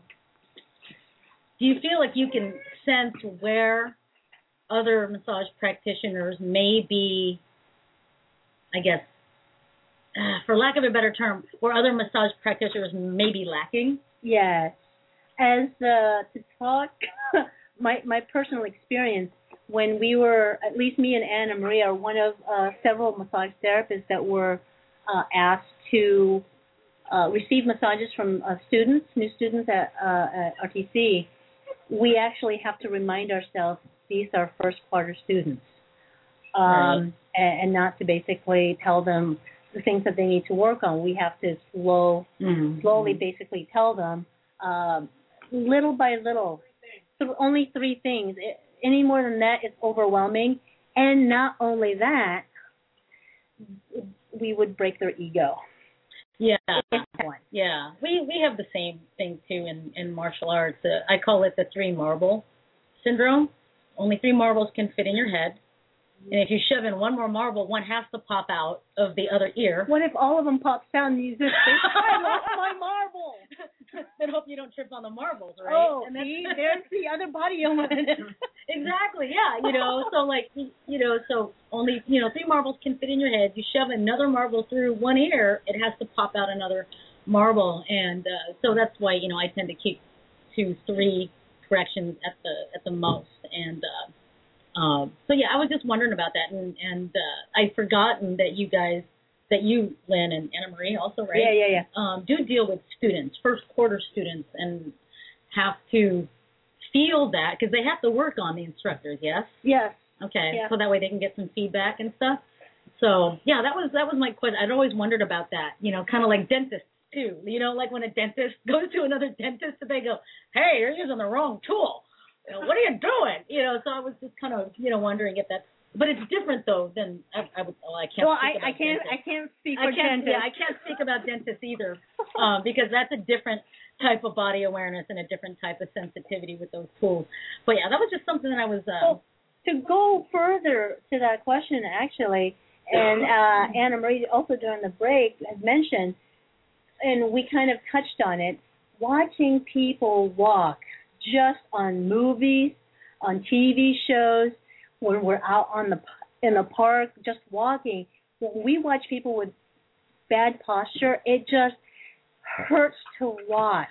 Speaker 5: do you feel like you can sense where other massage practitioners may be, I guess, uh, for lack of a better term, where other massage practitioners may be lacking?
Speaker 2: Yes. As uh, to talk, my my personal experience, when we were, at least me and Anna Maria, are one of uh, several massage therapists that were uh, asked to uh, receive massages from uh, students, new students at, uh, at R T C. We actually have to remind ourselves these are first quarter students. Um,
Speaker 5: Right.
Speaker 2: and, and not to basically tell them the things that they need to work on. We have to slow,
Speaker 9: mm-hmm.
Speaker 2: slowly basically tell them um, little by little. So only three things. It, any more than that is overwhelming. And not only that, we would break their ego.
Speaker 9: Yeah, yeah. We we have the same thing too in, in martial arts. Uh, I call it the three marble syndrome. Only three marbles can fit in your head, and if you shove in one more marble, one has to pop out of the other ear.
Speaker 2: What if all of them pops out and you just say, "I lost my marble"?
Speaker 9: Then hope you don't trip on the marbles, right?
Speaker 2: Oh,
Speaker 9: and
Speaker 2: see, there's the other body element.
Speaker 9: Exactly, yeah. You know, so like, you know, so only, you know, three marbles can fit in your head. You shove another marble through one ear, it has to pop out another marble, and uh, so that's why, you know, I tend to keep two, three corrections at the at the most, and uh, um, so yeah, I was just wondering about that, and and uh, I'd forgotten that you guys. That you, Lynn, and Anna Marie also, right?
Speaker 2: Yeah, yeah, yeah.
Speaker 9: Um, do deal with students, first quarter students, and have to feel that because they have to work on the instructors. Yes.
Speaker 2: Yes.
Speaker 9: Okay.
Speaker 2: Yeah.
Speaker 9: So that way they can get some feedback and stuff. So yeah, that was that was my question. I'd always wondered about that. You know, kind of like dentists too. You know, like when a dentist goes to another dentist and they go, "Hey, you're using the wrong tool. You know, what are you doing?" You know. So I was just kind of you know wondering if that's. But it's different though than I, I would. Well, I can't.
Speaker 2: Well,
Speaker 9: speak
Speaker 2: I,
Speaker 9: about
Speaker 2: I can't.
Speaker 9: dentists.
Speaker 2: I can't speak
Speaker 9: I
Speaker 2: for
Speaker 9: can't,
Speaker 2: dentists.
Speaker 9: yeah, I can't speak about dentists either, um, because that's a different type of body awareness and a different type of sensitivity with those tools. But yeah, that was just something that I was. Uh,
Speaker 2: well, to go further to that question, actually, and uh, Anna Marie also during the break had mentioned, and we kind of touched on it, watching people walk just on movies, on T V shows, when we're out on the in the park, just walking. When we watch people with bad posture, it just hurts to watch.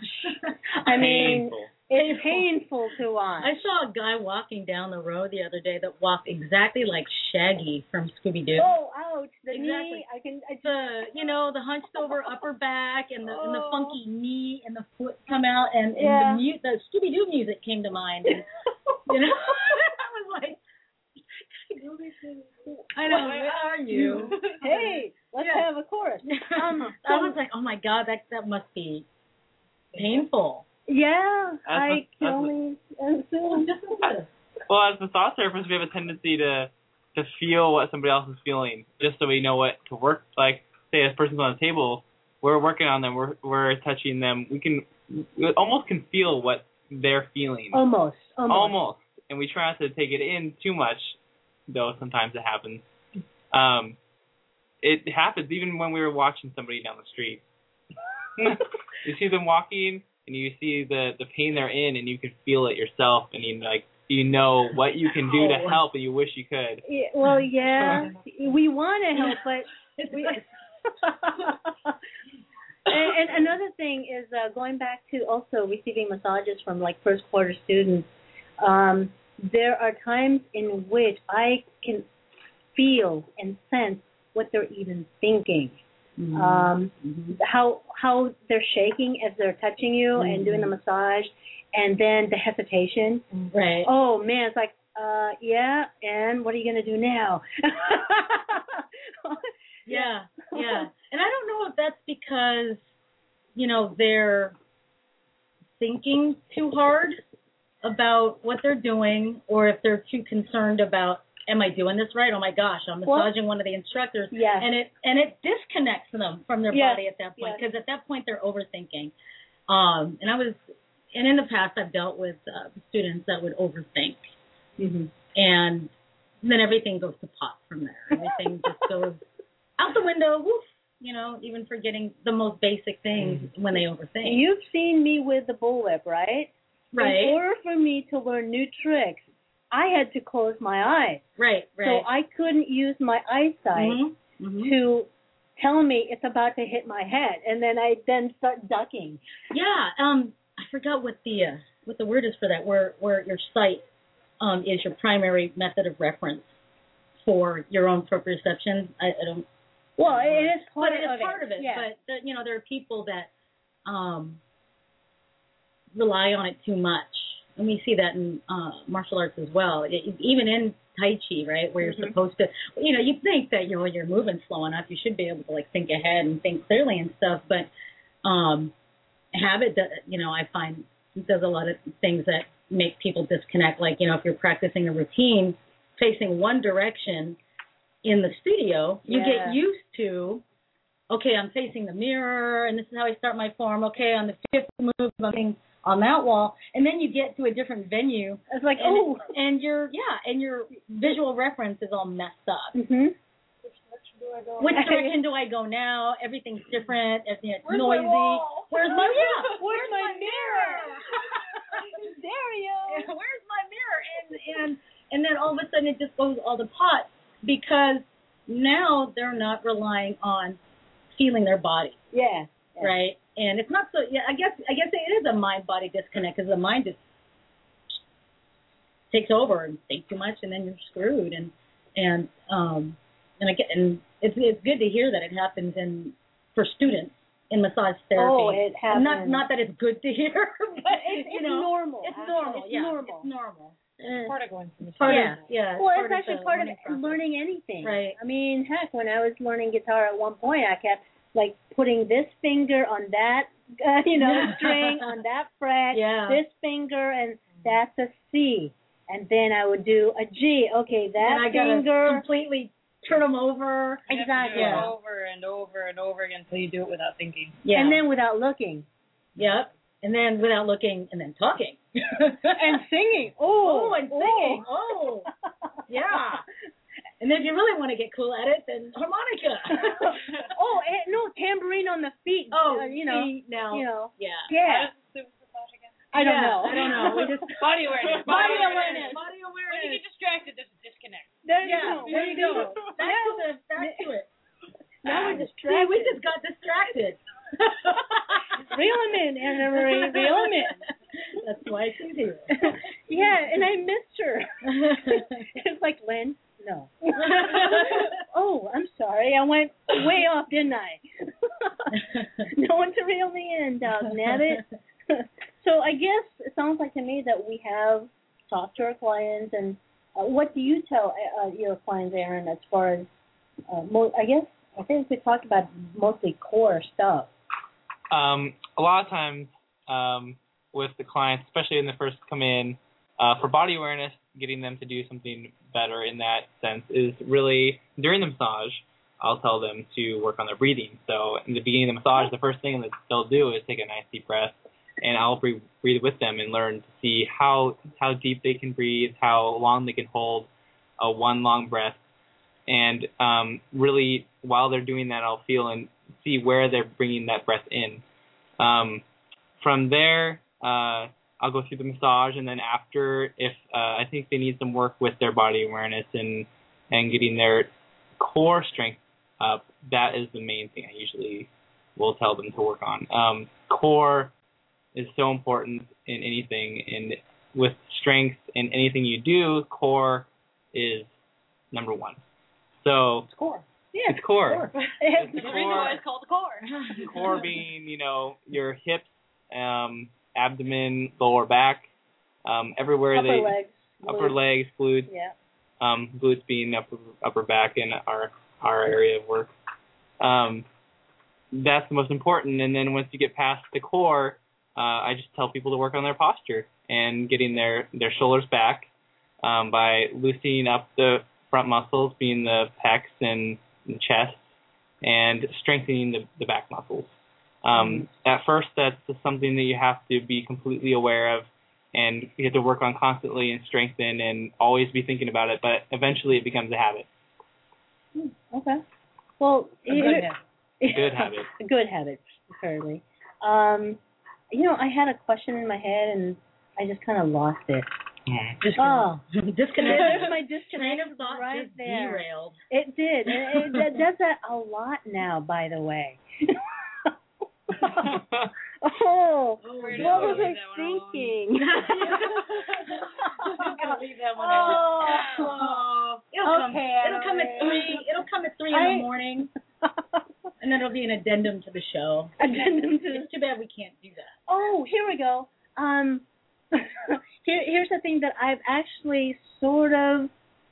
Speaker 2: I mean,
Speaker 3: Painful.
Speaker 2: it's painful to watch.
Speaker 9: I saw a guy walking down the road the other day that walked exactly like Shaggy from Scooby-Doo.
Speaker 2: Oh, ouch! The
Speaker 9: Exactly.
Speaker 2: knee. I can. I
Speaker 9: The you know the hunched over upper back and the
Speaker 2: oh.
Speaker 9: and the funky knee and the foot come out and, and
Speaker 2: Yeah.
Speaker 9: the mute the Scooby-Doo music came to mind. And, you know, I was like. I know. Where are you?
Speaker 2: Hey, let's
Speaker 9: Yeah.
Speaker 2: have a chorus. Um,
Speaker 9: I was like, oh my god, that that must be painful.
Speaker 2: Yeah,
Speaker 3: As
Speaker 2: I
Speaker 3: a-
Speaker 2: can
Speaker 3: as a-
Speaker 2: only assume.
Speaker 3: Well, as massage therapists, we have a tendency to to feel what somebody else is feeling, just so we know what to work. Like, say, a person's on a table, we're working on them, we're we're touching them. We can we almost can feel what they're feeling.
Speaker 2: Almost, almost.
Speaker 3: Almost. And we try not to take it in too much, though sometimes it happens. Um, it happens even when we were watching somebody down the street. You see them walking, and you see the, the pain they're in, and you can feel it yourself, and you like you know what you can do to help, and you wish you could.
Speaker 2: Yeah, well, yeah, we want to help, but we. and, and another thing is uh, going back to also receiving massages from like first quarter students. Um, there are times in which I can feel and sense what they're even thinking. Mm-hmm. Um, mm-hmm. How how they're shaking as they're touching you mm-hmm. and doing the massage, and then the hesitation.
Speaker 9: Right.
Speaker 2: Oh man, it's like, uh, yeah, and what are you gonna do now?
Speaker 9: yeah, yeah. And I don't know if that's because, you know, they're thinking too hard about what they're doing, or if they're too concerned about, am I doing this right? Oh my gosh, I'm massaging well, one of the instructors,
Speaker 2: yes.
Speaker 9: and it and it disconnects them from their
Speaker 2: yes.
Speaker 9: body at that point, because
Speaker 2: yes.
Speaker 9: at that point they're overthinking. Um, and I was, and in the past I've dealt with uh, students that would overthink,
Speaker 2: mm-hmm.
Speaker 9: and then everything goes to pot from there. Everything just goes out the window. Woof. You know, even forgetting the most basic things mm-hmm. when they overthink.
Speaker 2: You've seen me with the bullwhip, right?
Speaker 9: Right.
Speaker 2: In order for me to learn new tricks, I had to close my eyes.
Speaker 9: Right, right.
Speaker 2: So I couldn't use my eyesight
Speaker 9: mm-hmm. Mm-hmm.
Speaker 2: to tell me it's about to hit my head, and then I then start ducking.
Speaker 9: Yeah, um, I forgot what the uh, what the word is for that. Where where your sight um is your primary method of reference for your own proprioception. I, I don't.
Speaker 2: Well, it is part
Speaker 9: but it
Speaker 2: of
Speaker 9: is part
Speaker 2: it.
Speaker 9: of it.
Speaker 2: Yeah.
Speaker 9: But the, you know, there are people that um rely on it too much. And we see that in uh, martial arts as well. It, even in Tai Chi, right, where
Speaker 2: Mhm.
Speaker 9: you're supposed to, you know, you think that, you know, you're moving slow enough, you should be able to, like, think ahead and think clearly and stuff, but um, habit, you know, I find does a lot of things that make people disconnect, like, you know, if you're practicing a routine facing one direction in the studio, you
Speaker 2: Yeah.
Speaker 9: get used to, okay, I'm facing the mirror, and this is how I start my form. Okay, on the fifth move, I'm facing on that wall, and then you get to a different venue.
Speaker 2: It's like,
Speaker 9: and,
Speaker 2: oh.
Speaker 9: and your yeah, and your visual reference is all messed up.
Speaker 2: Mm-hmm.
Speaker 9: Which direction do I go now? Everything's different. It's
Speaker 2: Where's
Speaker 9: noisy.
Speaker 2: my wall?
Speaker 9: Where's my yeah?
Speaker 2: Where's,
Speaker 9: Where's
Speaker 2: my,
Speaker 9: my
Speaker 2: mirror?
Speaker 9: mirror?
Speaker 2: Stereo.
Speaker 9: Where's my mirror? And and and then all of a sudden it just goes all to pot because now they're not relying on feeling their body.
Speaker 2: Yeah. yeah.
Speaker 9: Right. And it's not so. Yeah, I guess I guess it is a mind-body disconnect because the mind just takes over and think too much, and then you're screwed. And and um and I get and it's it's good to hear that it happens in for students in massage therapy.
Speaker 2: Oh, it happens.
Speaker 9: Not not that it's good to hear, but
Speaker 2: it's,
Speaker 9: you
Speaker 2: it's
Speaker 9: know,
Speaker 2: normal.
Speaker 9: It's
Speaker 2: actually.
Speaker 9: normal.
Speaker 2: It's
Speaker 9: yeah,
Speaker 2: normal.
Speaker 9: It's normal.
Speaker 6: It's part of going through the
Speaker 9: Part
Speaker 2: yeah.
Speaker 9: of, yeah.
Speaker 2: Well,
Speaker 9: part
Speaker 2: it's actually
Speaker 9: the
Speaker 2: part of
Speaker 9: learning process.
Speaker 2: learning anything.
Speaker 9: Right.
Speaker 2: I mean, heck, when I was learning guitar at one point, I kept like putting this finger on that, uh, you know, string on that fret.
Speaker 9: Yeah.
Speaker 2: This finger, and that's a C. And then I would do a G. Okay, that
Speaker 9: and I
Speaker 2: finger.
Speaker 9: gotta completely turn them over.
Speaker 6: You have to
Speaker 2: Exactly.
Speaker 6: do it
Speaker 9: Yeah.
Speaker 6: over and over and over again until you do it without thinking.
Speaker 9: Yeah.
Speaker 2: And then without looking.
Speaker 9: Yep. And then without looking, and then talking.
Speaker 2: And singing. Oh,
Speaker 9: Oh, and singing. Oh. Yeah. And then if you really want to get cool at it, then harmonica.
Speaker 2: oh, and, no, tambourine on the feet.
Speaker 9: Oh,
Speaker 2: uh, you know.
Speaker 9: see, now.
Speaker 2: You know.
Speaker 9: Yeah.
Speaker 2: Yeah. I don't
Speaker 9: Yeah,
Speaker 2: know.
Speaker 9: I don't know. We just
Speaker 6: Body awareness.
Speaker 2: Body awareness.
Speaker 9: Body
Speaker 6: When
Speaker 9: awareness.
Speaker 6: you get distracted, there's a disconnect.
Speaker 2: There you
Speaker 9: Yeah,
Speaker 2: go.
Speaker 9: there you go. Back to the back to it.
Speaker 2: Now we're
Speaker 9: See,
Speaker 2: distracted.
Speaker 9: we just got distracted.
Speaker 2: Reel him in, Anna Marie. Reel him in.
Speaker 9: That's why she's here.
Speaker 2: Yeah, and I missed her. It's like, Lynn, no. Oh, I'm sorry. I went way off, didn't I? No one to reel me in, dog nabbit. So I guess it sounds like to me that we have talked to our clients, and uh, what do you tell uh, your clients, Aaron, as far as, uh, mo- I guess, I think we talked about mostly core stuff.
Speaker 3: Um, a lot of times um, with the clients, especially when they first come in, uh, for body awareness, getting them to do something better in that sense is really, during the massage, I'll tell them to work on their breathing. So in the beginning of the massage, the first thing that they'll do is take a nice deep breath, and I'll breathe, breathe with them and learn to see how how deep they can breathe, how long they can hold a one long breath. And um, really, while they're doing that, I'll feel and see where they're bringing that breath in. Um, from there, uh, I'll go through the massage, and then after, if uh, I think they need some work with their body awareness and, and getting their core strength up, that is the main thing I usually will tell them to work on. Um, core is so important in anything, and with strength in anything you do, core is number one. So
Speaker 2: It's core. Yeah.
Speaker 3: it's core.
Speaker 2: Core.
Speaker 3: It's
Speaker 6: The
Speaker 3: core.
Speaker 6: reason why it's called the core.
Speaker 3: Core being, you know, your hips, um, abdomen, lower back, um, everywhere
Speaker 2: Upper
Speaker 3: they
Speaker 2: legs.
Speaker 3: upper
Speaker 2: glutes.
Speaker 3: legs, glutes,
Speaker 2: Yeah.
Speaker 3: um, glutes being upper upper back in our our area of work. Um, that's the most important. And then once you get past the core, uh, I just tell people to work on their posture and getting their their shoulders back um, by loosening up the front muscles, being the pecs and, and chest, and strengthening the, the back muscles. Um, mm-hmm. At first, that's something that you have to be completely aware of, and you have to work on constantly and strengthen and always be thinking about it, but eventually it becomes a habit.
Speaker 2: Okay. Well,
Speaker 6: A good habit.
Speaker 3: A good habit.
Speaker 2: A good habit, certainly. Um, you know, I had a question in my head, and I just kind of lost it.
Speaker 9: Just
Speaker 2: Oh,
Speaker 9: disconnect.
Speaker 2: there's my
Speaker 9: Train
Speaker 2: disconnect
Speaker 9: of thought
Speaker 2: right
Speaker 9: just
Speaker 2: there.
Speaker 9: derailed.
Speaker 2: It did. It, it does that a lot now, by the way. Oh,
Speaker 6: Where
Speaker 2: what
Speaker 6: did
Speaker 2: was
Speaker 6: we
Speaker 2: I
Speaker 6: leave that one alone?
Speaker 2: thinking?
Speaker 6: I'm gonna leave that one
Speaker 2: Oh,
Speaker 6: alone.
Speaker 9: It'll come.
Speaker 2: Okay,
Speaker 9: It'll come at
Speaker 2: Anna-Marie.
Speaker 9: three. It'll come at three in
Speaker 2: I-
Speaker 9: the morning, and then it'll be an addendum to the show.
Speaker 2: Addendum to
Speaker 9: It's too bad we can't do that.
Speaker 2: Oh, here we go. Um, here, here's the thing that I've actually sort of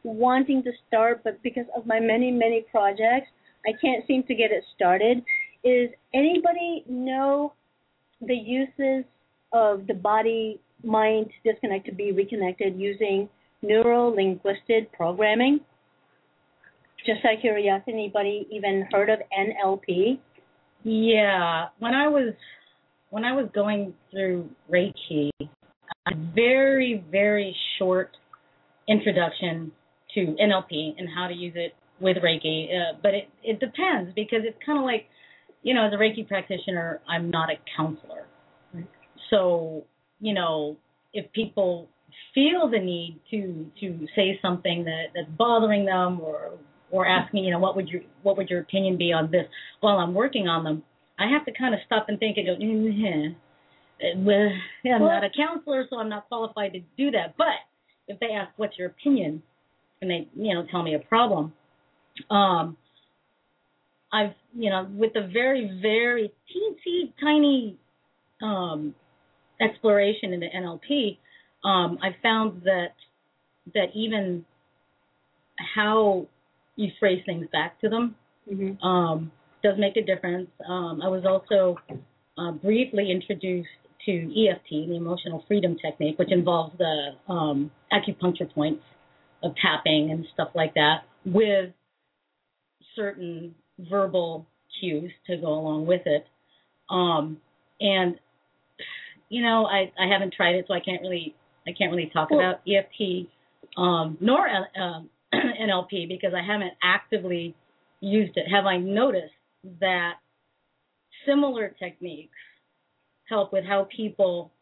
Speaker 2: wanting to start, but because of my many, many projects, I can't seem to get it started. Is anybody know the uses of the body-mind disconnect to be reconnected using neuro-linguistic programming? Just out of curiosity, anybody even heard of N L P?
Speaker 9: Yeah, when I was when I was going through Reiki, a very, very short introduction to N L P and how to use it with Reiki. Uh, but it, it depends, because it's kind of like, you know, as a Reiki practitioner, I'm not a counselor. So, you know, if people feel the need to to say something that, that's bothering them, or or ask me, you know, what would your what would your opinion be on this while I'm working on them, I have to kind of stop and think and go, mm-hmm. well, yeah, I'm not a counselor, so I'm not qualified to do that. But if they ask, what's your opinion, and they, you know, tell me a problem, um, I've, you know, with a very, very teensy tiny um, exploration into N L P, um, I found that that even how you phrase things back to them mm-hmm. um, does make a difference. Um, I was also uh, briefly introduced to E F T, the Emotional Freedom Technique, which involves the um, acupuncture points of tapping and stuff like that, with certain verbal cues to go along with it. Um, and you know, I, I haven't tried it, so I can't really I can't really talk well, about E F T um, nor um, N L P, because I haven't actively used it. Have I noticed that similar techniques help with how people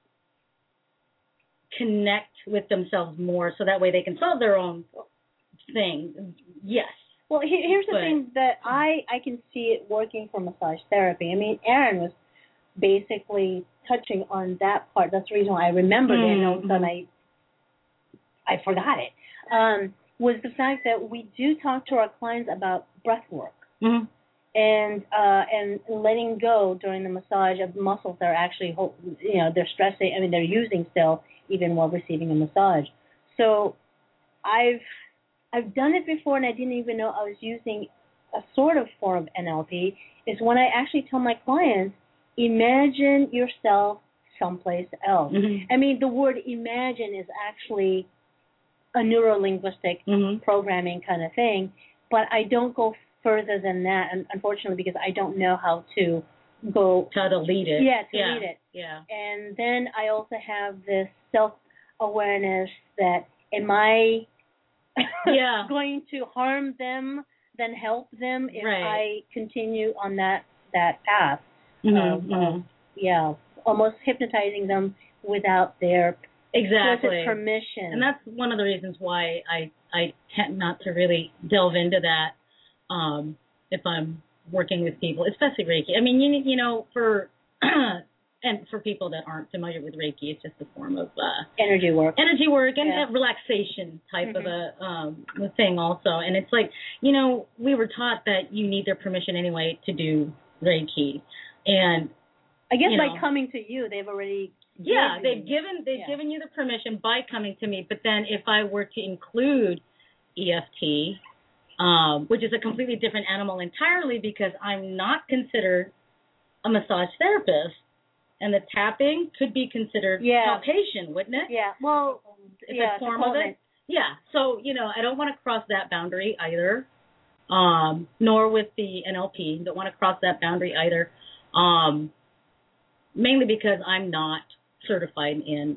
Speaker 9: connect with themselves more, so that way they can solve their own thing? Yes.
Speaker 2: Well, here's the
Speaker 9: but,
Speaker 2: thing that I, I can see it working for massage therapy. I mean, Aaron was basically touching on that part. That's the reason why I remembered mm-hmm. it, and all of a sudden I, I forgot it, um, was the fact that we do talk to our clients about breath work. Mm-hmm. And uh, and letting go during the massage of muscles that are actually, you know, they're stressing. I mean, they're using still even while receiving a massage. So, I've I've done it before, and I didn't even know I was using a sort of form of N L P. Is when I actually tell my clients, imagine yourself someplace else. Mm-hmm. I mean, the word imagine is actually a neuro-linguistic mm-hmm. programming kind of thing, but I don't go further than that, and unfortunately, because I don't know how to go
Speaker 9: how to lead it.
Speaker 2: Yeah, to
Speaker 9: yeah.
Speaker 2: lead it.
Speaker 9: Yeah.
Speaker 2: And then I also have this self-awareness that am I
Speaker 9: yeah.
Speaker 2: going to harm them than help them if
Speaker 9: right.
Speaker 2: I continue on that that path?
Speaker 9: Mm-hmm,
Speaker 2: of,
Speaker 9: mm-hmm.
Speaker 2: of, yeah, almost hypnotizing them without their
Speaker 9: exactly
Speaker 2: permission.
Speaker 9: And that's one of the reasons why I I tend not to really delve into that. Um, if I'm working with people, especially Reiki. I mean, you you know, for and for people that aren't familiar with Reiki, it's just a form of uh,
Speaker 2: energy work,
Speaker 9: energy work, and
Speaker 2: yeah.
Speaker 9: a relaxation type
Speaker 2: mm-hmm.
Speaker 9: of a um, thing also. And it's like, you know, we were taught that you need their permission anyway to do Reiki, and
Speaker 2: I guess
Speaker 9: you
Speaker 2: by
Speaker 9: know,
Speaker 2: coming to you, they've already
Speaker 9: yeah,
Speaker 2: given
Speaker 9: they've given they've
Speaker 2: yeah.
Speaker 9: given you the permission by coming to me. But then if I were to include E F T, Um, which is a completely different animal entirely, because I'm not considered a massage therapist, and the tapping could be considered
Speaker 2: yeah.
Speaker 9: palpation, wouldn't it?
Speaker 2: Yeah. Well,
Speaker 9: it's
Speaker 2: yeah,
Speaker 9: a form of it. Yeah. So, you know, I don't want to cross that boundary either, um, nor with the N L P. Don't want to cross that boundary either, um, mainly because I'm not certified in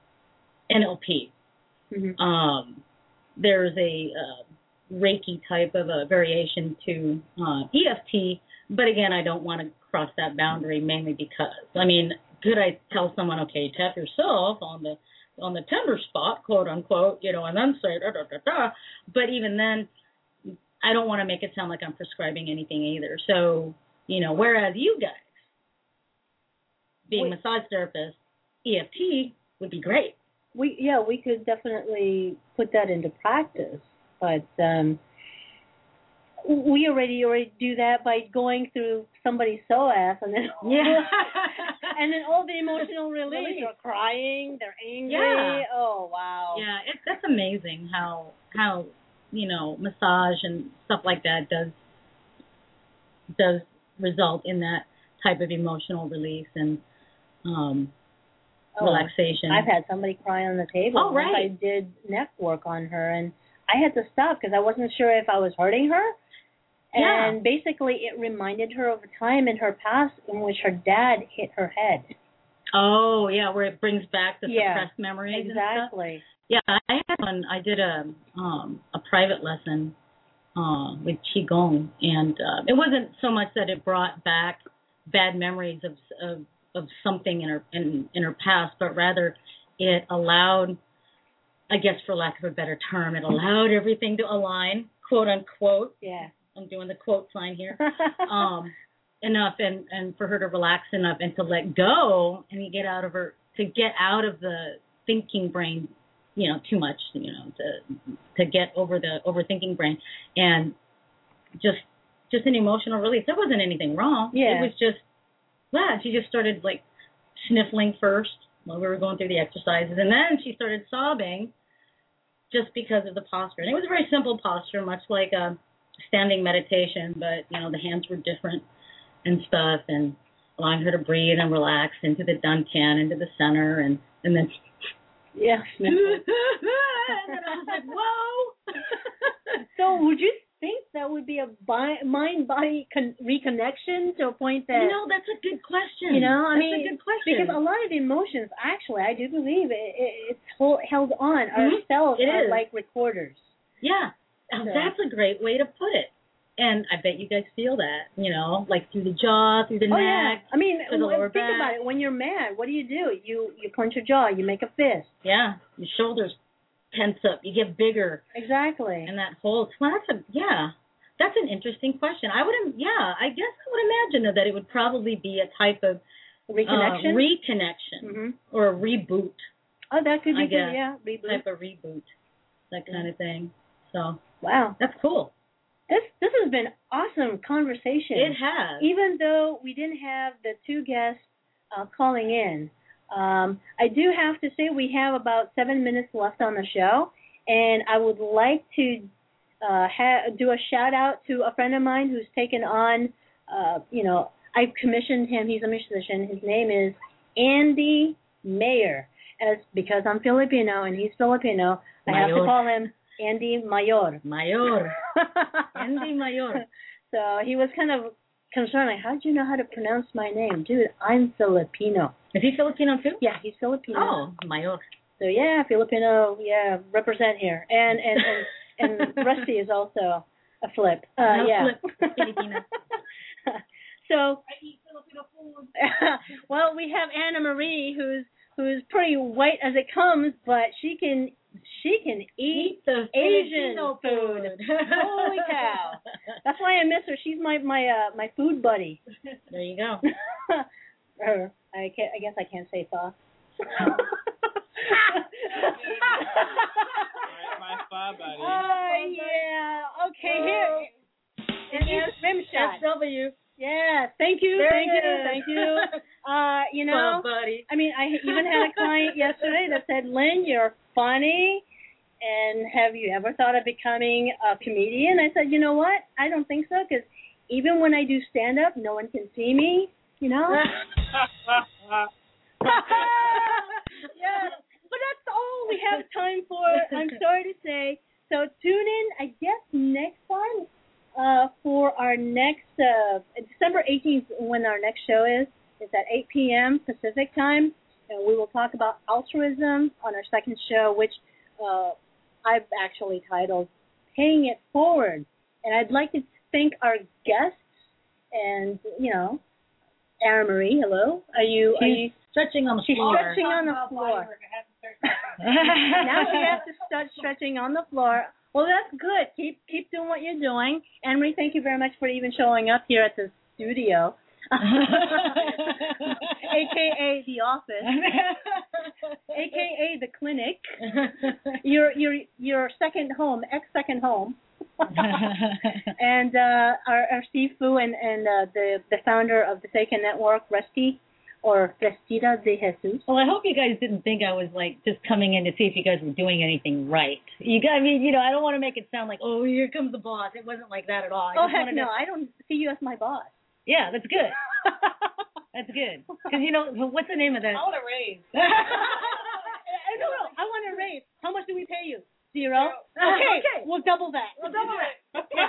Speaker 9: N L P. Mm-hmm. Um, there's a uh, Reiki type of a variation to uh, E F T, but again, I don't want to cross that boundary, mainly because, I mean, could I tell someone, okay, tap yourself on the on the tender spot, quote unquote, you know, and then say da da da da, but even then, I don't want to make it sound like I'm prescribing anything either. So, you know, whereas you guys, being
Speaker 2: we,
Speaker 9: massage therapists, E F T would be great.
Speaker 2: We yeah, we could definitely put that into practice. But um, we already already do that by going through somebody's S O A S, and then
Speaker 9: yeah.
Speaker 2: and then all the emotional release. They're crying, they're angry.
Speaker 9: Yeah.
Speaker 2: Oh wow.
Speaker 9: Yeah, it, that's amazing how how you know, massage and stuff like that does does result in that type of emotional release and um,
Speaker 2: oh,
Speaker 9: relaxation.
Speaker 2: I've had somebody cry on the table.
Speaker 9: Oh, right.
Speaker 2: I did neck work on her, and I had to stop because I wasn't sure if I was hurting her.
Speaker 9: Yeah.
Speaker 2: And basically, it reminded her of a time in her past in which her dad hit her head.
Speaker 9: Oh, yeah, where it brings back the
Speaker 2: Yeah,
Speaker 9: suppressed memories
Speaker 2: exactly.
Speaker 9: and stuff. Yeah, I had one. I did a um, a private lesson uh, with Qigong, and uh, it wasn't so much that it brought back bad memories of of, of something in her in, in her past, but rather it allowed, I guess for lack of a better term, it allowed everything to align, quote unquote.
Speaker 2: Yeah.
Speaker 9: I'm doing the quote sign here. um, enough and, and for her to relax enough and to let go and to get out of her to get out of the thinking brain, you know, too much, you know, to to get over the overthinking brain and just just an emotional release. There wasn't anything wrong.
Speaker 2: Yeah.
Speaker 9: It was just yeah, she just started like sniffling first while we were going through the exercises, and then she started sobbing just because of the posture. And it was a very simple posture, much like a standing meditation, but you know, the hands were different and stuff, and allowing her to breathe and relax into the dantian, into the center, and and then
Speaker 2: yeah,
Speaker 9: and then I was like, whoa.
Speaker 2: So would you think that would be a bi- mind-body con- reconnection to a point that
Speaker 9: you know, that's a good question.
Speaker 2: You know, I
Speaker 9: that's
Speaker 2: mean,
Speaker 9: a good question.
Speaker 2: because a lot of emotions, actually, I do believe it, it, it's hold, held on. Our
Speaker 9: Mm-hmm.
Speaker 2: cells
Speaker 9: It
Speaker 2: are
Speaker 9: is.
Speaker 2: like recorders.
Speaker 9: Yeah,
Speaker 2: So.
Speaker 9: that's a great way to put it. And I bet you guys feel that, you know, like through the jaw, through the
Speaker 2: Oh,
Speaker 9: neck.
Speaker 2: yeah. I mean,
Speaker 9: to the lower
Speaker 2: think
Speaker 9: back.
Speaker 2: about it. When you're mad, what do you do? You you punch your jaw. You make a fist.
Speaker 9: Yeah, your shoulders tense up. You get bigger.
Speaker 2: Exactly.
Speaker 9: And that whole, well, that's a, yeah, that's an interesting question. I would, yeah, I guess I would imagine that it would probably be a type of
Speaker 2: reconnection,
Speaker 9: uh, reconnection,
Speaker 2: mm-hmm.
Speaker 9: or a reboot.
Speaker 2: Oh, that could be
Speaker 9: I
Speaker 2: good.
Speaker 9: guess.
Speaker 2: Yeah, reboot.
Speaker 9: Type of reboot, that kind of thing. So
Speaker 2: wow,
Speaker 9: that's cool.
Speaker 2: This this has been awesome conversation.
Speaker 9: It has.
Speaker 2: Even though we didn't have the two guests uh, calling in, um, I do have to say we have about seven minutes left on the show, and I would like to uh, ha- do a shout out to a friend of mine who's taken on, uh, you know, I've commissioned him. He's a musician. His name is Andy Mayer. As because I'm Filipino and he's Filipino, I
Speaker 9: Mayor.
Speaker 2: have to call him Andy Mayor.
Speaker 9: Mayor. Andy Mayor.
Speaker 2: So he was kind of concerned, like, how do you know how to pronounce my name? Dude, I'm Filipino.
Speaker 9: Is he Filipino too?
Speaker 2: Yeah, he's Filipino.
Speaker 9: Oh, Mayor.
Speaker 2: So yeah, Filipino, yeah, represent here. And and and, and Rusty is also a flip. Uh,
Speaker 9: No
Speaker 2: yeah.
Speaker 9: flip. Filipino.
Speaker 2: So
Speaker 6: I eat Filipino food.
Speaker 2: well, we have Anna Marie, who's who's pretty white as it comes, but she can she can eat,
Speaker 9: Eat the
Speaker 2: Asian
Speaker 9: Filipino
Speaker 2: food.
Speaker 9: food.
Speaker 2: Holy cow! That's why I miss her. She's my my uh, my food buddy.
Speaker 9: There you go.
Speaker 2: Or I can't. I guess I can't say sauce.
Speaker 3: My spa buddy.
Speaker 2: Oh yeah. Okay, here. And here's rim shot.
Speaker 9: S W.
Speaker 2: Yeah. Thank you.
Speaker 9: There
Speaker 2: thank
Speaker 9: it
Speaker 2: you.
Speaker 9: is.
Speaker 2: Thank you. Uh, you know.
Speaker 9: Spa buddy.
Speaker 2: I mean, I even had a client yesterday that said, "Lynn, you're funny, and have you ever thought of becoming a comedian?" I said, "You know what? I don't think so, because even when I do stand up, no one can see me. You know." Yeah, but that's all we have time for. I'm sorry to say. So tune in, I guess, next time uh, for our next uh, December eighteenth, when our next show is. It's at eight p.m. Pacific time, and we will talk about altruism on our second show, which uh, I've actually titled "Paying It Forward." And I'd like to thank our guests, and you know, Anna Marie. Hello, are you? Are you?
Speaker 9: Stretching on the
Speaker 2: She's
Speaker 9: floor.
Speaker 2: stretching on the floor. Now she has to start stretching on the floor. Well, that's good. Keep keep doing what you're doing. Anne Marie, thank you very much for even showing up here at the studio. A K A the office, A K A the clinic, your your your second home, ex second home, and uh, our our Steve Fu and and uh, the the founder of the Seika Network, Rusty. or Vestida de Jesus.
Speaker 9: Well, I hope you guys didn't think I was like just coming in to see if you guys were doing anything right. You got, I mean, you know, I don't want to make it sound like, oh, here comes the boss. It wasn't like that at all. I
Speaker 2: Oh,
Speaker 9: just
Speaker 2: heck
Speaker 9: wanted
Speaker 2: no,
Speaker 9: to,
Speaker 2: I don't see you as my boss.
Speaker 9: Yeah, that's good. That's good. Because, you know, what's the name of that?
Speaker 6: I want a raise.
Speaker 2: no, no, I want a raise. How much do we pay you? Zero?
Speaker 6: Zero.
Speaker 2: Okay,
Speaker 9: Okay.
Speaker 2: we'll double that.
Speaker 9: We'll double it. Yeah.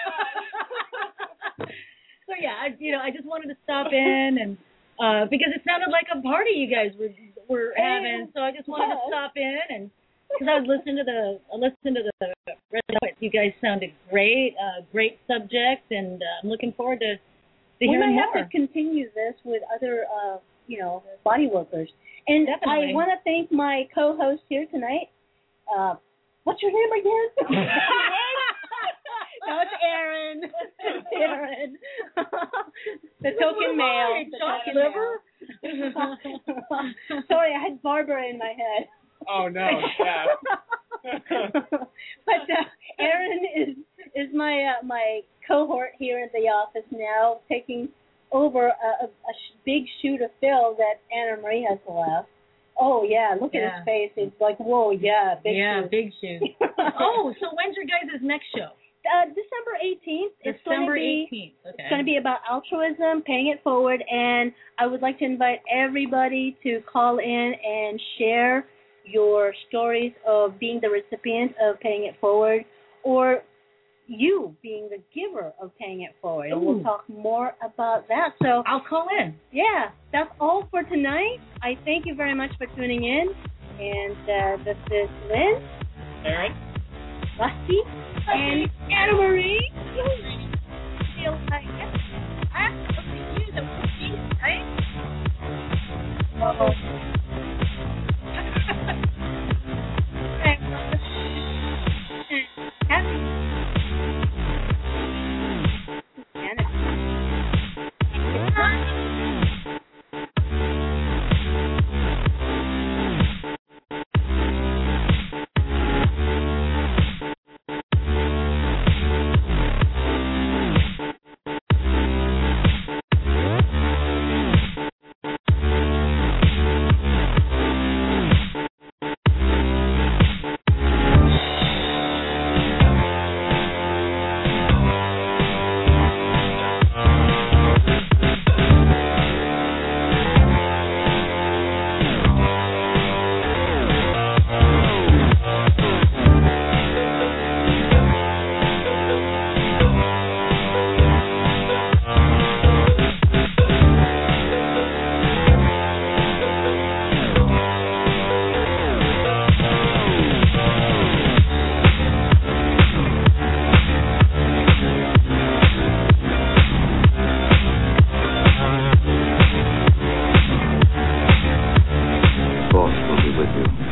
Speaker 9: So, yeah, I, you know, I just wanted to stop in and uh, because it sounded like a party you guys were were having, so I just wanted to stop in and because I was listening to the I listened to the you guys sounded great, uh, great subject, and uh, I'm looking forward to, to
Speaker 2: we
Speaker 9: hearing
Speaker 2: might
Speaker 9: more.
Speaker 2: have to continue this with other, uh, you know, body workers. And
Speaker 9: Definitely.
Speaker 2: I want to thank my co-host here tonight. Uh, what's your name again? No, it's Aaron. It's Aaron. The token male. The token male. Sorry, I had Barbara in my head.
Speaker 3: Oh no! Yeah.
Speaker 2: But uh, Aaron is is my uh, my cohort here at the office now, taking over a, a, a sh- big shoe to fill that Anna Marie has left. Oh yeah, look
Speaker 9: Yeah.
Speaker 2: at his face. It's like, whoa, yeah, big
Speaker 9: yeah,
Speaker 2: shoe.
Speaker 9: big shoe. Oh, so when's your guys' next show?
Speaker 2: Uh, December eighteenth. It's going to
Speaker 9: December
Speaker 2: be.
Speaker 9: eighteenth. Okay.
Speaker 2: It's going to be about altruism, paying it forward, and I would like to invite everybody to call in and share your stories of being the recipient of paying it forward, or you being the giver of paying it forward. And we'll
Speaker 9: Ooh.
Speaker 2: talk more about that. So
Speaker 9: I'll call in.
Speaker 2: yeah, that's all for tonight. I thank you very much for tuning in, and uh, this is Lynn,
Speaker 3: Aaron.
Speaker 2: Rusty, and Anna Marie. Feel like I have to use a cookie, right? Uh-oh.
Speaker 10: Force will be with you.